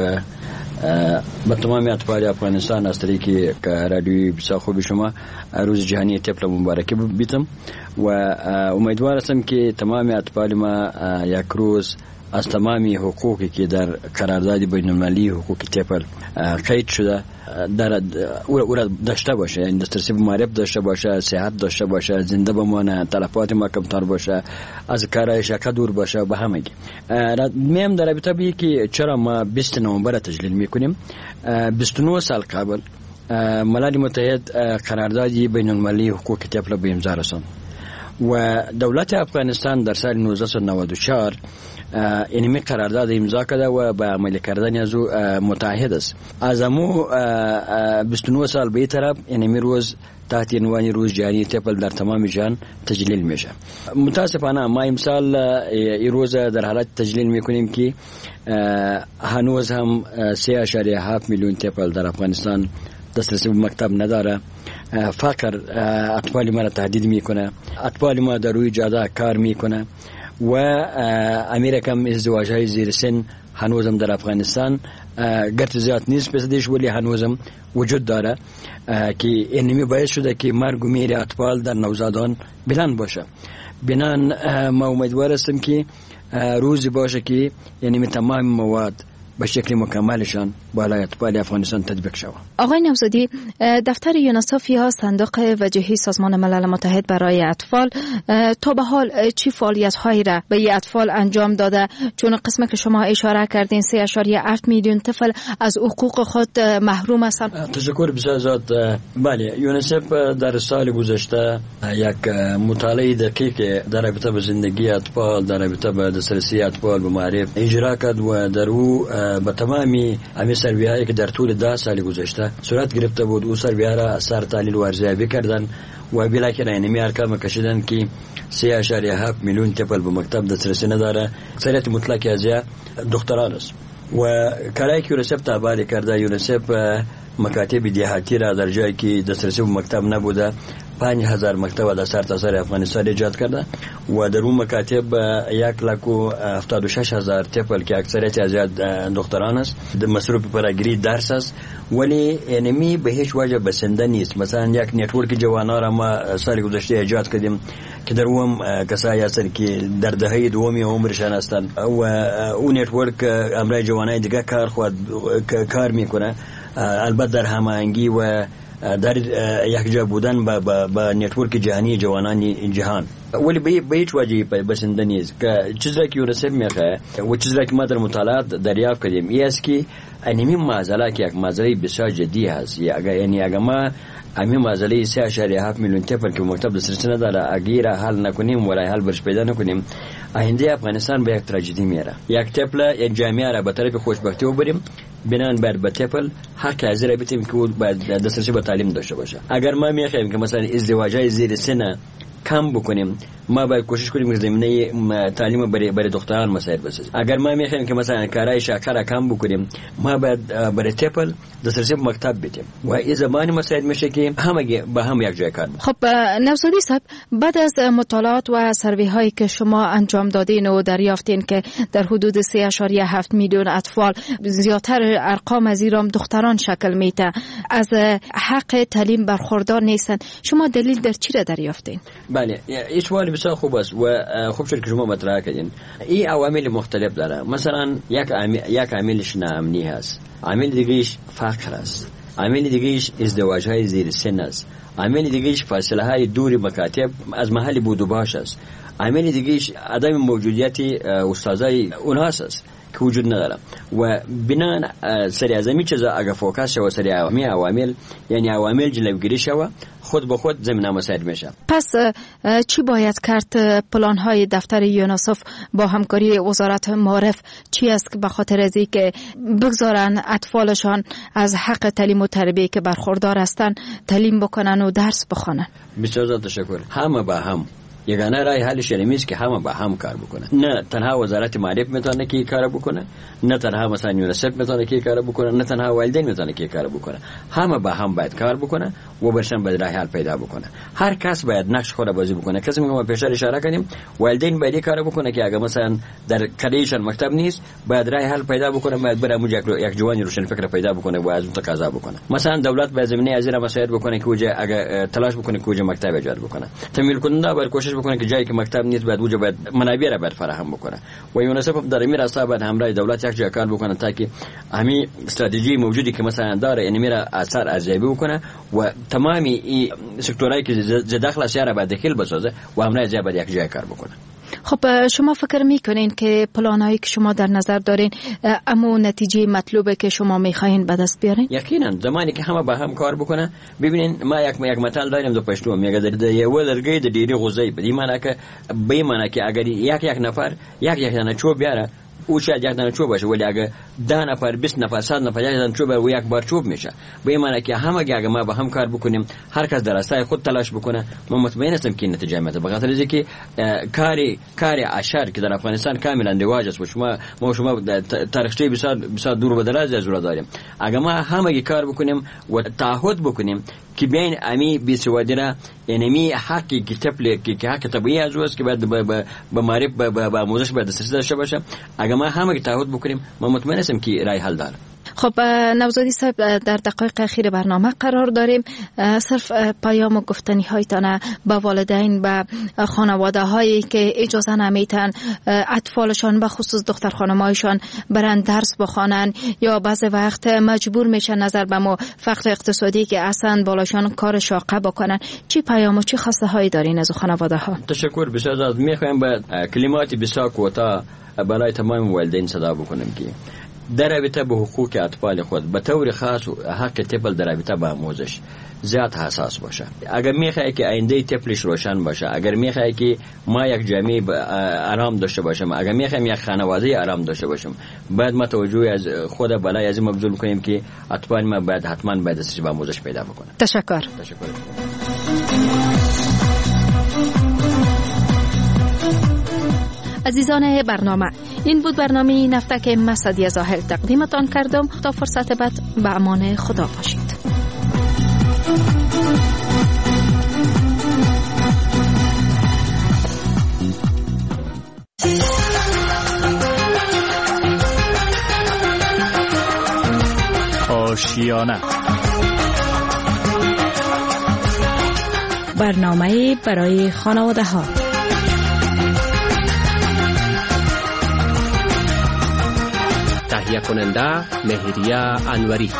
به تمام اطفال افغانستان از طریق رادیوی بسیار خوب شما روز جهانی طفل مبارکی بیتم و امیدوار هستم که تمام اطفال ما یک روز از تمامی حقوقی که در قرارداد بین‌المللی حقوق طفل قید شده در او داشته باشه، یعنی دسترسی به معرف داشته باشه، صحت داشته باشه، زنده بمانه، تلفات ما کمتر باشه، از کارهای شکا دور باشه به همگی. میم در رابطه به که چرا ما 20 نوامبر تجلیل میکنیم. 29 سال قبل ملل متحد قرارداد بین‌المللی حقوق طفل به امضا رساند و دولت افغانستان در سال 1994 اینمی قرارداد امضا کرده و به عملی کردن از او متعهد است. از امو 29 سال به طرف اینمی روز تحت عنوان روز جهانی طفل در تمام جهان تجلیل میشه. متاسفانه ما امسال این روز در حالت تجلیل میکنیم که هنوز هم 3.7 میلیون طفل در افغانستان دسترسی به مکتب نداره. فقر اطفال ما را تهدید میکنه، اطفال ما در روی جاده کار میکنه و امریکم ازدواج‌های زیر سن هنوزم در افغانستان گرچه زیاد نیست پسدیش ولی هنوزم وجود داره که اینمی باعث شده که مرگ و میر اطفال در نوزادان بلند باشه. بنان ما امیدوار هستم که روزی باشه که اینمی تمام مواد به شکل مکملشان بالای اطفال افغانستان تطبیق شود. آقای نوزادی، دفتر یونیسف یا صندوق وجهی سازمان ملل متحد برای اطفال تا به حال چی فعالیت‌هایی را به اطفال انجام داده؟ چون قسمی که شما اشاره کردین 3.8 میلیون طفل از حقوق خود محروم هستند. تشکر بسیار زیاد. بله، یونیسف در سال گذشته یک مطالعه دقیق در رابطه با زندگی اطفال، در رابطه با دسترسی اطفال به معرف اجرا کرد و در او به تمامی همه سروی‌هایی که در طول 10 سال گذشته صورت گرفته بود او سروی‌ها را اثر تحلیل و ارزیابی کردن و بالاخره اینمی ارقام کشیدن که 3.7 میلیون طفل به مکتب دسترسی نداره. اکثریت مطلق از دختران است و کاری که یونیسف تابع کرده، یونیسف مکاتب دهاتی را در جایی که دسترسی به مکتب نبوده 5000 مکتب در سرتاسر افغانستان ایجاد کرده و در اون مکاتب 176,000 طفل که اکثریت از دختران است مصروف فراگیری درس است ولی اینمی به هیچ وجه بسنده نیست. مثلا یک نتورک جوانان را ما سال گذشته ایجاد کردیم که در اون کسایی هستند که در دهه دوم عمرشان هستند و اون نتورک امرای جوانای دیگه کار میکنه، البته در هماهنگی و در یک جا بودن با نتورک جهانی جوانان جهان ولی به هیچ وجه بسنده نیست. که چیزی که یونیسف میخواه و چیزی که ما در مطالعات دریافت کردیم این است که اینمی معضله که یک معضله بسیار جدی هست، یعنی اگر ما همین معضله 3.7 میلیون طفل که مکتب دسترسی نداره اگر حل نکنیم و حل برش پیدا نکنیم آینده افغانستان به یک تراژدی میره. یک طفل یک جامعه را به طرف خوشبختی ببریم بنان بر به طفل حق از را بتیم که باید دسترسی به تعلیم داشته باشه. اگر ما میخوایم که مثلا ازدواجای زیر سن کم بکنیم، ما باید کوشش کنیم که زمینه تعلیم برای دختران مساعد بسازیم. اگر ما میخوایم که مثلا کارهای شاکر کم بکنیم، ما باید برای تپل دسترسی به مکتب بدیم و این زمانی مساعد میشه که همه با هم یک جای کار بکنیم. خب نوزادی صاحب، بعد از مطالعات و سروی هایی که شما انجام دادین و دریافتین که در حدود 3.7 میلیون اطفال، زیادتر ارقام از ایران دختران شکل میده، از حق تعلیم برخوردار نیستن، شما دلیل در چی را دریافتین؟ بله، این سوال بسیار خوب است و خوب شد که شما مطرح کردین. این عوامل مختلف داره. مثلا یک عاملش ناامنی هست، عامل دیگه‌اش فقر است، عامل دیگه‌اش ازدواج‌های زیر سن است، عامل دیگه‌اش فاصله‌های دور مکاتب از محل بود و باش است، عامل دیگه‌اش عدم موجودیت استادای اوناس است که وجود نداره. و بنان سری از این چیزا اگه فوکس شو سری عوامل، یعنی عوامل جلوگیری شو، خود به خود زمینه مساعد میشه. پس چی باید کرد؟ پلان های دفتر یونیسف با همکاری وزارت معارف چی است که به خاطر از اینکه بگذارن اطفالشان از حق تعلیم و تربیه که برخوردار هستند تعلیم بکنن و درس بخونن؟ بسیار تشکر. همه با هم یگانه رای حلش اینه که همه با هم کار بکنه. نه تنها وزارت معارف میتونه که کار بکنه، نه تنها مثلا یونیسف میتونه که کار بکنه، نه تنها والدین میتونه که کار بکنه. همه با هم باید کار بکنه و برشن باید راه حل پیدا بکنه. هر کس باید نقش خود بازی بکنه. کسی میگه ما پیشتر اشاره کردیم والدین باید کار بکنه که اگه مثلا در کلیشان مکتب نیست، باید راه حل پیدا بکنه، باید برای یک جوانی روشن فکر پیدا بکنه و از اون تقاضا بکنه. مثلا دولت باید زمینه از این مساعد بکنه که اگه تلاش بکنه که مکتب ایجاد بکنه. تمویل کننده باید کوشش بکنه که جایی که مکتب نیست باید وجود باید منابع را باید فراهم بکنه و یونیسف در این راستا باید همراه دولت یک جای کار بکنه تا که همین استراتژی موجودی که مثلا داره این میره اثر ارزیابی بکنه و تمامی سکتورایی که داخل سیاره باید دخیل بسازه و همراه جای باید یک جای کار بکنه. خب شما فکر میکنین که پلانایی که شما در نظر دارین اما نتیجه مطلوبه که شما میخواین به دست بیارین؟ یقینا زمانی که همه با هم کار بکنه. ببینین ما یک مثال داریم دو پښتو میگه د یو لرګي د ډیری غوزي په دې معنی کې اگر یک نفر یک دانه چوب بیاره او شاید یک دانه چوب باشه، ولی اگه 10 نفر 20 نفر 100 نفر یک دانه چوب و یک بار چوب میشه. به این معنی که همه اگه ما با هم کار بکنیم، هر کس در راستای خود تلاش بکنه، ما مطمئن هستم که نتیجه میاد. به خاطر اینکه کاری عشر که در افغانستان کاملا رواج است و شما تاریخچه بسیار دور و دراز از اون داریم. اگه ما همه کار بکنیم و تعهد بکنیم که بیاین امی بیسوادی را اینمی حقی که تپلی که حق طبیعی از اوست که بعد با معرف با آموزش باید دسترسی داشته باشه. اگه ما همه تعهد بکنیم، ما مطمئن هستم که راه حل داره. خب نوزادی صاحب، در دقایق اخیر برنامه قرار داریم. صرف پیام و گفتنی هایتان به والدین، به خانواده هایی که اجازه نمیتن اطفالشان به خصوص دختر خانمایشان برن درس بخوانن یا بعض وقت مجبور میشن نظر به فقر اقتصادی که اصلا بالاشان کار شاقه بکنن، چی پیام و چی خواسته هایی دارین از خانواده ها؟ تشکر بسیار. میخوایم به کلمات بسیار کوتاه برای تمام والدین صدا بکنیم که در رابطه به حقوق اطفال خود به طور خاص حق طفل در رابطه با آموزش زیاد حساس باشه. اگر میخوای که آینده طفلش روشن باشه، اگر میخوای که ما یک جامعه آرام داشته باشیم، اگر میخوایم یک خانواده آرام داشته باشیم، باید ما توجه از خود بالای از این مبذول کنیم که اطفال ما باید حتما دسترسی به آموزش پیدا بکنه. تشکر. عزیزان برنامه، این بود برنامه نفته که مسعدی زاهل تقدیمتان کردم. تا فرصت بعد به امان خدا باشید. آشیانه، برنامه برای خانواده ها. تهیه کننده مهریه انوری.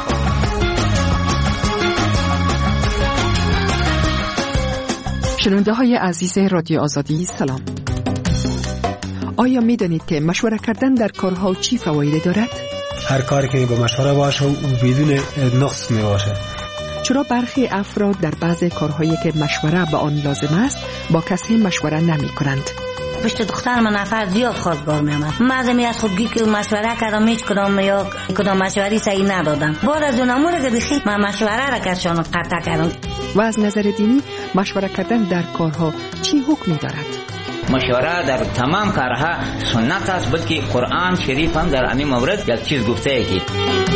شنونده های عزیز رادیو آزادی سلام. آیا می دانید که مشوره کردن در کارها چی فوایدی دارد؟ هر کاری که با مشوره باشه و بدون نقص می باشه. چرا برخی افراد در بعض کارهایی که مشوره به آن لازم است با کسی مشوره نمی کنند؟ پشت دختر من نفر زیاد خواستگار میامد. من از خودگی که مشوره کردم هیچ کدام مشوری صحیح ندادم. بعد از اون امور که بخی من مشوره را کشان قطع کردم. و از نظر دینی مشوره کردن در کارها چی حکمی دارد؟ مشوره در تمام کارها سنت است، بلکه قرآن شریف هم در همین مورد یک چیز گفته ای که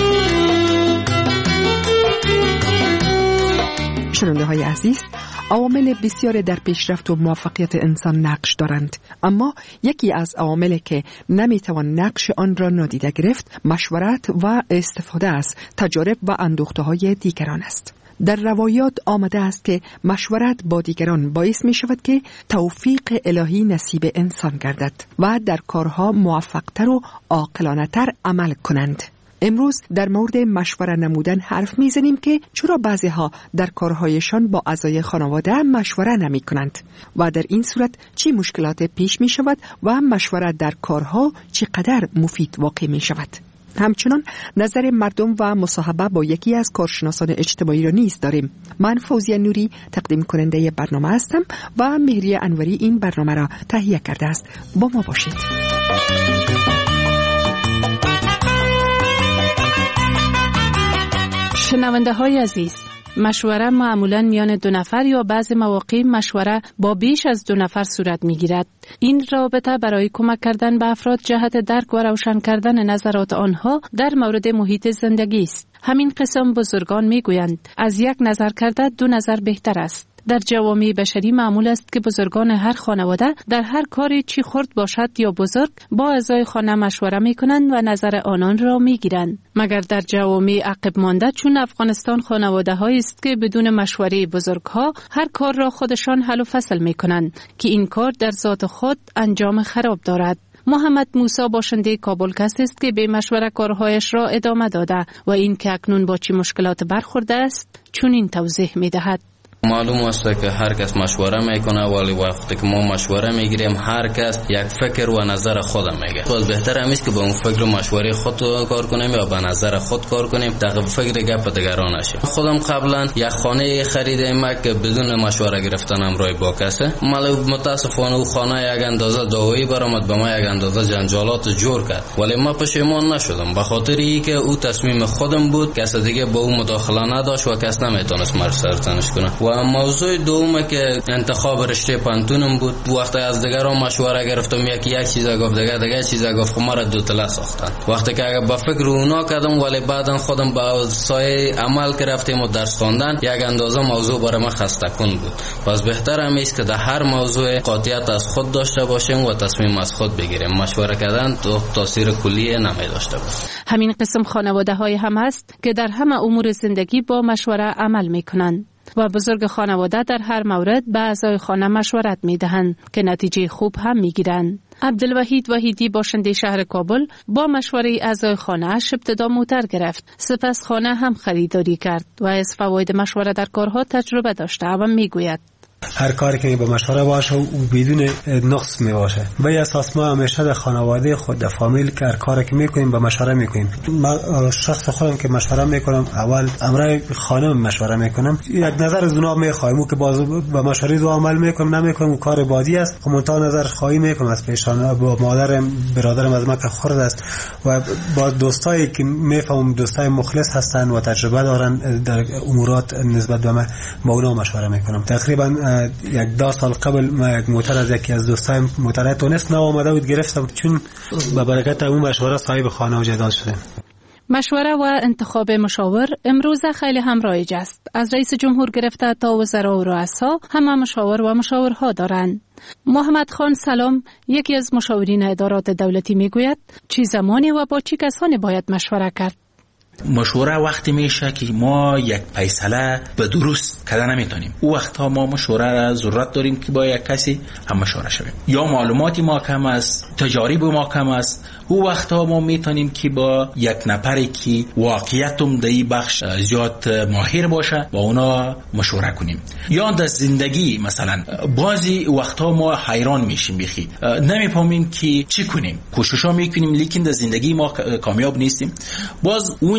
شنونده های عزیز، عوامل بسیار در پیشرفت و موفقیت انسان نقش دارند، اما یکی از عواملی که نمیتوان نقش آن را نادیده گرفت مشورت و استفاده از تجارب و اندوخته های دیگران است. در روایات آمده است که مشورت با دیگران باعث می شود که توفیق الهی نصیب انسان گردد و در کارها موفقتر و عاقلانه‌تر عمل کنند. امروز در مورد مشوره نمودن حرف میزنیم که چرا بعضی ها در کارهایشان با اعضای خانواده مشوره نمی کنند و در این صورت چی مشکلات پیش می شود و مشوره در کارها چقدر مفید واقع می شود. همچنان نظر مردم و مصاحبه با یکی از کارشناسان اجتماعی را نیز داریم. من فوزیه نوری تقدیم کننده برنامه هستم و مهری انوری این برنامه را تهیه کرده است. با ما باشید. شنونده های عزیز، مشوره معمولاً میان دو نفر یا بعض مواقع مشوره با بیش از دو نفر صورت میگیرد. این رابطه برای کمک کردن به افراد جهت درک و روشن کردن نظرات آنها در مورد محیط زندگی است. همین قسم بزرگان میگویند از یک نظر کرده دو نظر بهتر است. در جوامع بشری معمول است که بزرگان هر خانواده در هر کاری چی خرد باشد یا بزرگ با اعضای خانه مشوره می کنند و نظر آنان را می گیرند. مگر در جوامع عقب مانده چون افغانستان خانواده هایی است که بدون مشوره بزرگها هر کار را خودشان حل و فصل می کنند که این کار در ذات خود انجام خراب دارد. محمد موسی باشنده کابل کسی است که به مشوره کارهایش را ادامه داده و این که اکنون با چه مشکلات برخورده است چون این توضیح می دهد. معلوم است که هر کس مشوره میکنه، ولی وقتی که ما مشوره میگیریم هر کس یک فکر و نظر خود میگه. باز بهتر است که با اون فکر و مشوره خود کار کنیم یا با نظر خود کار کنیم، در فکر گپ دیگران نشیم. خودم قبلا یک خانه خریدم که بدون مشوره گرفتن همراه با کسی، ولی متاسفانه اون خانه یک اندازه دعوایی برآمد، به ما یک اندازه جنجالات جور کرد، ولی ما پشیمان نشدم به خاطر اینکه او تصمیم خودم بود، کس دیگه با او مداخله نداشت و کس نمیتونست مرا سرزنش کنه. و موضوع دوم که انتخاب رشته پانتونم بود، وقتی از دیگران مشوره گرفتم، یک چیز گفت دیگه چیز گفت، مرا دو تله ساختن. وقتی که با فکر اونا کردم، ولی بعدن خودم با سایه عمل که رفتیم و درس خواندن، یک اندازه موضوع برای من خسته کن بود. پس بهتر است که در هر موضوع قاطعیت از خود داشته باشیم و تصمیم از خود بگیریم. مشوره کردن تو تاثیر کلی نمی داشته باشه. همین قسم خانواده های هم است که در همه امور زندگی با مشوره عمل میکنند و بزرگ خانواده در هر مورد به اعضای خانه مشورت میدهند که نتیجه خوب هم میگیرند. عبدالوحید وحیدی باشنده شهر کابل با مشوره اعضای خانه اش ابتدا موتر گرفت، سپس خانه هم خریداری کرد و از فواید مشوره در کارها تجربه داشته و میگوید هر کاری که با مشوره باشه و بدون نقص می باشه. به اساس ما همیشه در خانواده خود در فامیل که هر کاری که میکنیم با مشوره میکنیم. ما شخص خودم که مشوره میکنم، اول امرای خانم مشوره میکنم، یک نظر از اونها میخوایم که باز با مشوره دو عمل میکنم نمیکنم کار بادی است، خب منتها نظر خواهی میکنم از پیشان با مادرم برادرم از ما که خرد است و با دوستایی که میفهمم دوستای مخلص هستن و تجربه دارن در امورات نسبت به من، با اونها مشوره میکنم. تقریبا یک 2 سال قبل ما یک موتر از یکی از دوستایم موتر تونست نو آمده بود گرفتم، چون به برکت اون مشوره صاحب خانه و جدال شدیم. مشوره و انتخاب مشاور امروز خیلی هم رایج است. از رئیس جمهور گرفته تا وزرا و رؤسا همه مشاور و مشاورها دارند. محمد خان سلام، یکی از مشاورین ادارات دولتی، میگوید چه زمانی و با چه کسانی باید مشوره کرد. مشوره وقتی میشه که ما یک فیصله به درست کردن نمیتونیم. او وقتا ما مشوره را ضرورت داریم که با یک کسی هم مشوره شویم. یا معلوماتی ما کم است، تجارب ما کم است، او وقتا ما میتونیم که با یک نفری که واقعیتم در این بخش زیاد ماهر باشه با اونا مشوره کنیم. یا در زندگی مثلا بعضی وقتا ما حیران میشیم، بخی نمیفهمیم که چی کنیم، کوششا میکنیم لیکن در زندگی ما کامیاب نیستیم. باز اون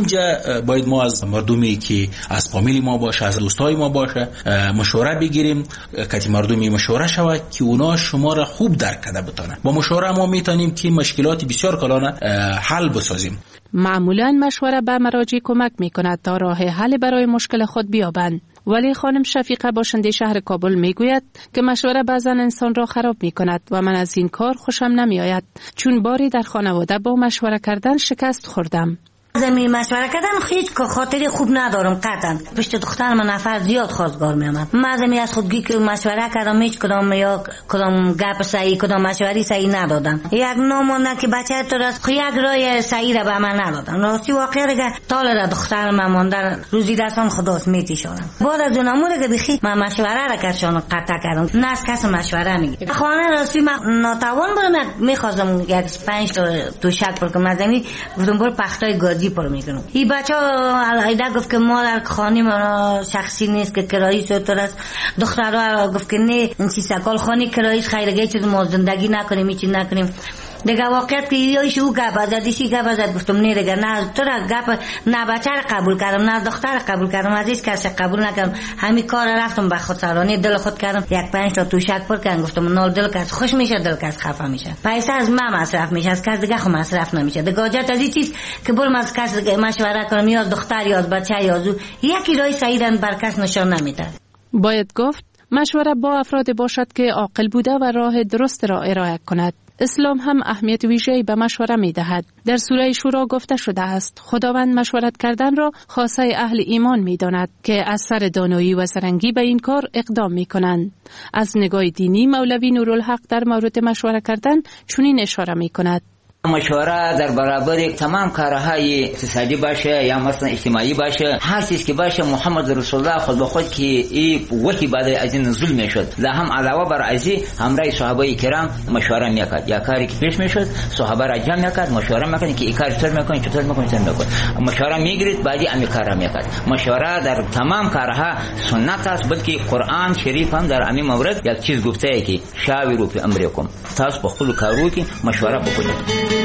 اینجا باید ما از مردمی که از فامیلی ما باشه، از دوستای ما باشه مشوره بگیریم که مردمی مشوره شود که اونا شما را خوب درک کرده بتونن. با مشوره ما میتونیم که مشکلات بسیار کلان حل بسازیم. معمولا مشوره به مراجع کمک میکند تا راه حل برای مشکل خود بیابند. ولی خانم شفیقه باشنده شهر کابل میگوید که مشوره بعضا انسان را خراب میکند و من از این کار خوشم نمیآید، چون باری در خانواده با مشوره کردن شکست خوردم. زمین مشوره کردن هیچ خاطری خوب ندارم قطعا. پشت دختر من نفر زیاد خواستگار میامد. من زمین از خودگی که مشوره کردم هیچ کدام یا کدام گپ صحیح کدام مشوری صحیح ندادم. یک نامونده که بچه تو راست یک راه صحیح را به من ندادم. راستی واقعا دیگه تال را دختر من مانده روزی دستان خداست میتیشونم. بعد از اون امور که بخی من مشوره را کردم قطع کردم. نه از کس مشوره میگیرم. خانه راستی من ناتوان بودم میخواستم یک 5 تا شک پر کنم. زمین گفتم برو پختای گازی پر میکنم. این بچه‌ها الایده گفت که ما در خانه ما شخصی نیست که کرایی سوتر است. دخترها گفت که نه این سیسکال خانه کراییش خیرگی چیز ما زندگی نکنیم هیچ نکنیم. دیگه واقعیت که یایش او گپ زد دیشی گپ زد گفتم نه دیگه نه تو را گپ نه بچه را قبول کردم نه دختر را قبول کردم از هیچ کس قبول نکردم. همین کار رفتم به خود سرانه دل خود کردم. یک 5 تا توشک پر کردم. گفتم نه دل کس خوش میشه دل کس خفه میشه. پیسه از من مصرف میشه از کس دیگه خو مصرف نمیشه. دیگه حاجت از این چیز که برم از کس دیگه مشوره کنم یا دختر یا بچه یا زو یکی راه صحیح بر کس نشان نمیده. باید گفت مشوره با افراد باشد که عاقل بوده و راه درست را ارائه کند. اسلام هم اهمیت ویژه‌ای به مشوره می‌دهد. در سوره شورا گفته شده است خداوند مشورت کردن را خاصه اهل ایمان می‌داند که از سر دانایی و زرنگی به این کار اقدام می‌کنند. از نگاه دینی مولوی نورالحق در مورد مشوره کردن چنین اشاره می‌کند: مشوره در برابر تمام کارهای اقتصادی باشه یا مثلا اجتماعی باشه هر چیز که باشه محمد رسول الله خود به خود که این وحی بعد از این نزول میشد لا هم علاوه بر ازی همراه صحابه کرام مشوره میکرد یا کاری که پیش میشد صحابه را جمع میکرد مشوره میکرد که این کار چطور میکنی چطور میکنی مشوره میگیرید بعدی امی کار میکرد. مشوره در تمام کارها سنت است بلکه قرآن شریف هم در امی مورد یک چیز گفته ای که شاوروا فی امرکم تاسو په خپل کارو کې مشوره وکړئ.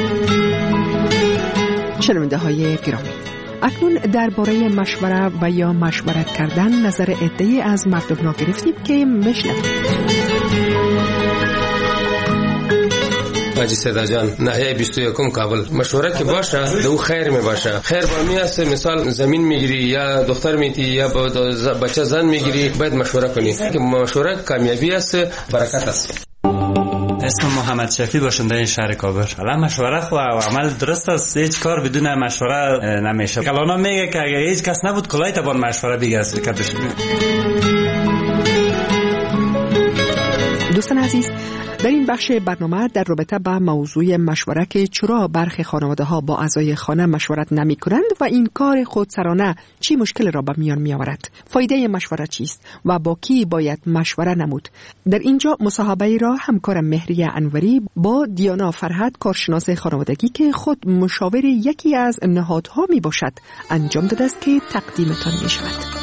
شنونده های گرامی، اکنون درباره مشوره و یا مشورت کردن نظر عده‌ای از مردم را گرفتیم که میشنویم. حاجی صدا جان ناحیه 21 کابل. مشوره که باشه دو خیر می باشه. خیر با می است مثال زمین میگیری یا دختر میتی یا بچه زن میگیری باید مشوره کنی که مشوره کامیابی است برکت است. اسم محمد شفیع باشنده شهر کابل. حالا مشوره خو عمل درست است. هیچ کار بدون مشوره نمیشه. کلانا میگه که اگه هیچ کس نبود کلای تبان مشوره بگیره کدش. دوستان عزیز، در این بخش برنامه در رابطه با موضوع مشوره که چرا برخی خانواده‌ها با اعضای خانه مشورت نمی‌کنند و این کار خودسرانه چی مشکل را به میان می‌آورد، فایده مشوره چیست و با کی باید مشوره نمود. در اینجا مصاحبه را همکارم مهریه انوری با دیانا فرهاد کارشناس خانوادگی که خود مشاور یکی از نهادها میباشد انجام داده است که تقدیمتان می‌شود.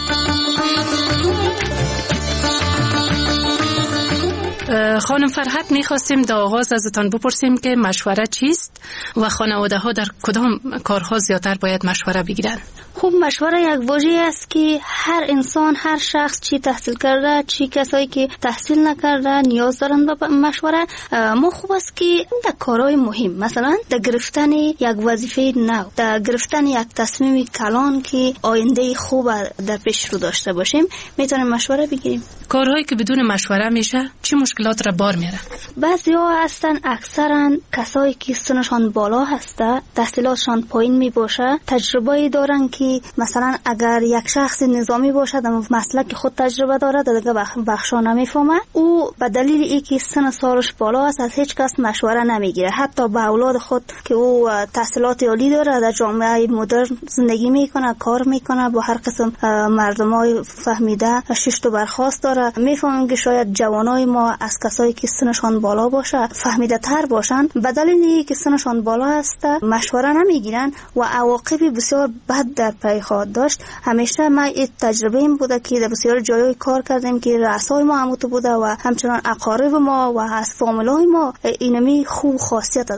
خانم فرهاد، میخواستیم در آغاز ازتان بپرسیم که مشوره چیست و خانواده ها در کدام کارها زیادتر باید مشوره بگیرن؟ خب مشوره یک واژه است که هر انسان، هر شخص چی تحصیل کرده، چی کسایی که تحصیل نکرده نیاز دارن به مشوره. ما خوب است که در کارهای مهم، مثلا در گرفتن یک وظیفه نو، در گرفتن یک تصمیم کلان که آینده خوب در پیش رو داشته باشیم میتونیم مشوره بگیریم. کارهایی که بدون مشوره میشه چی مشکلات را بار میاره؟ بعضیا هستن اکثرا کسایی که سنشان بالا هسته، تحصیلاتشان پایین می باشه، تجربه دارن که مثلا اگر یک شخص نظامی باشد اما مسلک خود تجربه داره دیگه بخشا نمیفهمه، او به دلیل اینکه سن سالش بالا است از هیچ کس مشوره نمیگیره، حتی با اولاد خود که او تحصیلات عالی داره در جامعه مدرن زندگی میکنه، کار میکنه، با هر قسم مردمای فهمیده شش تا برخاست داره، میفهمیم که شاید جوانای ما از کسایی که سنشان بالا باشه فهمیده تر باشن، به دلیل اینکه سنشان بالا است مشوره نمیگیرن و عواقب بسیار بد در پی خواهد داشت. همیشه ما این تجربه این بوده که در بسیار جایای کار کردیم که رؤسای ما هم بوده و همچنان اقارب ما و از فامیلای ما اینمی خوب خاصیت دارن.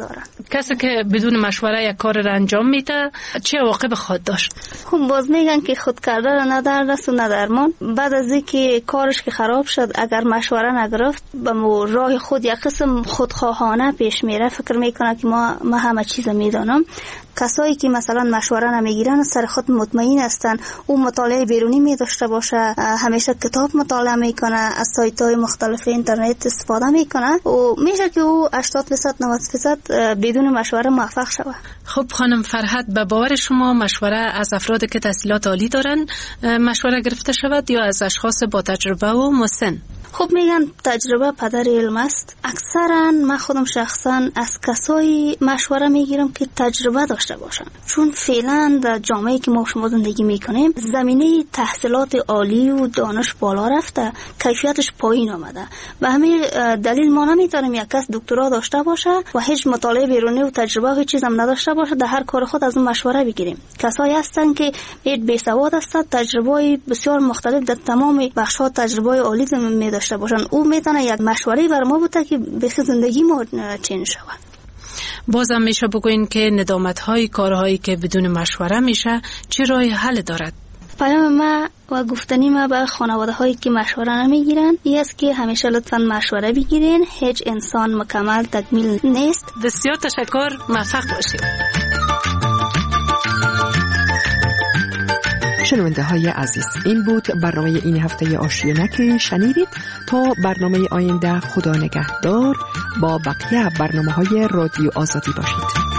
کسی که بدون مشوره یک کار را انجام میده چه عواقب خود داشت؟ خب باز میگن که خود کرده را نه دردست و نه درمان. بعد از اینکه کارش که خراب شد اگر مشوره نگرفت به راه خود یک قسم خودخواهانه پیش میره، فکر میکنه که ما همه چیز میدانم. کسایی که مثلا مشوره نمیگیرن سر خود مطمئن هستن، او مطالعه بیرونی می داشته باشه، همیشه کتاب مطالعه میکنه، از سایت های مختلف اینترنت استفاده میکنه و میشه که او 80% 90% بدون مشوره موفق شود. خب خانم فرحت، به باور شما مشوره از افرادی که تحصیلات عالی دارن مشوره گرفته شود یا از اشخاص با تجربه و مسن؟ خب میگن تجربه پدر علم است. اکثرا من خودم شخصا از کسایی مشوره میگیرم که تجربه داشته باشن، چون فعلا در جامعه که ما شما زندگی میکنیم زمینه تحصیلات عالی و دانش بالا رفته، کیفیتش پایین آمده. به همین دلیل ما نمیتونیم یک کس دکترا داشته باشه و هیچ مطالعه بیرونی و تجربه هیچ چیز هم نداشته باشه در هر کار خود از اون مشوره بگیریم. کسایی هستن که بی سواد هستند، تجربه بسیار مختلف در تمام بخش‌ها تجربه عالی داشته باشن، او میتونه یک مشوره بر ما بوده که به زندگی ما چین شود. بازم میشه بگوین که ندامت‌های کارهایی که بدون مشوره میشه چه راه حل دارد؟ پیام ما و گفتنی ما به خانواده هایی که مشوره نمیگیرن این است که همیشه لطفاً مشوره بگیرین. هیچ انسان مکمل تکمیل نیست. بسیار تشکر، موفق باشید. شنونده های عزیز، این بود برنامه این هفته آشیانه که شنیدید. تا برنامه آینده خدا نگهدار، با بقیه برنامه های رادیو آزادی باشید.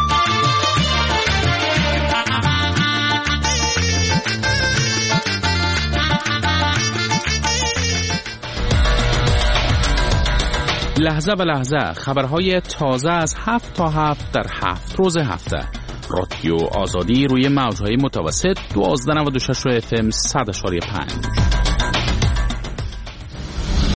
لحظه به لحظه خبرهای تازه از 7 تا 7 در 7 روز هفته. رادیو آزادی روی موجهای متوسط 1296 FM 100.5.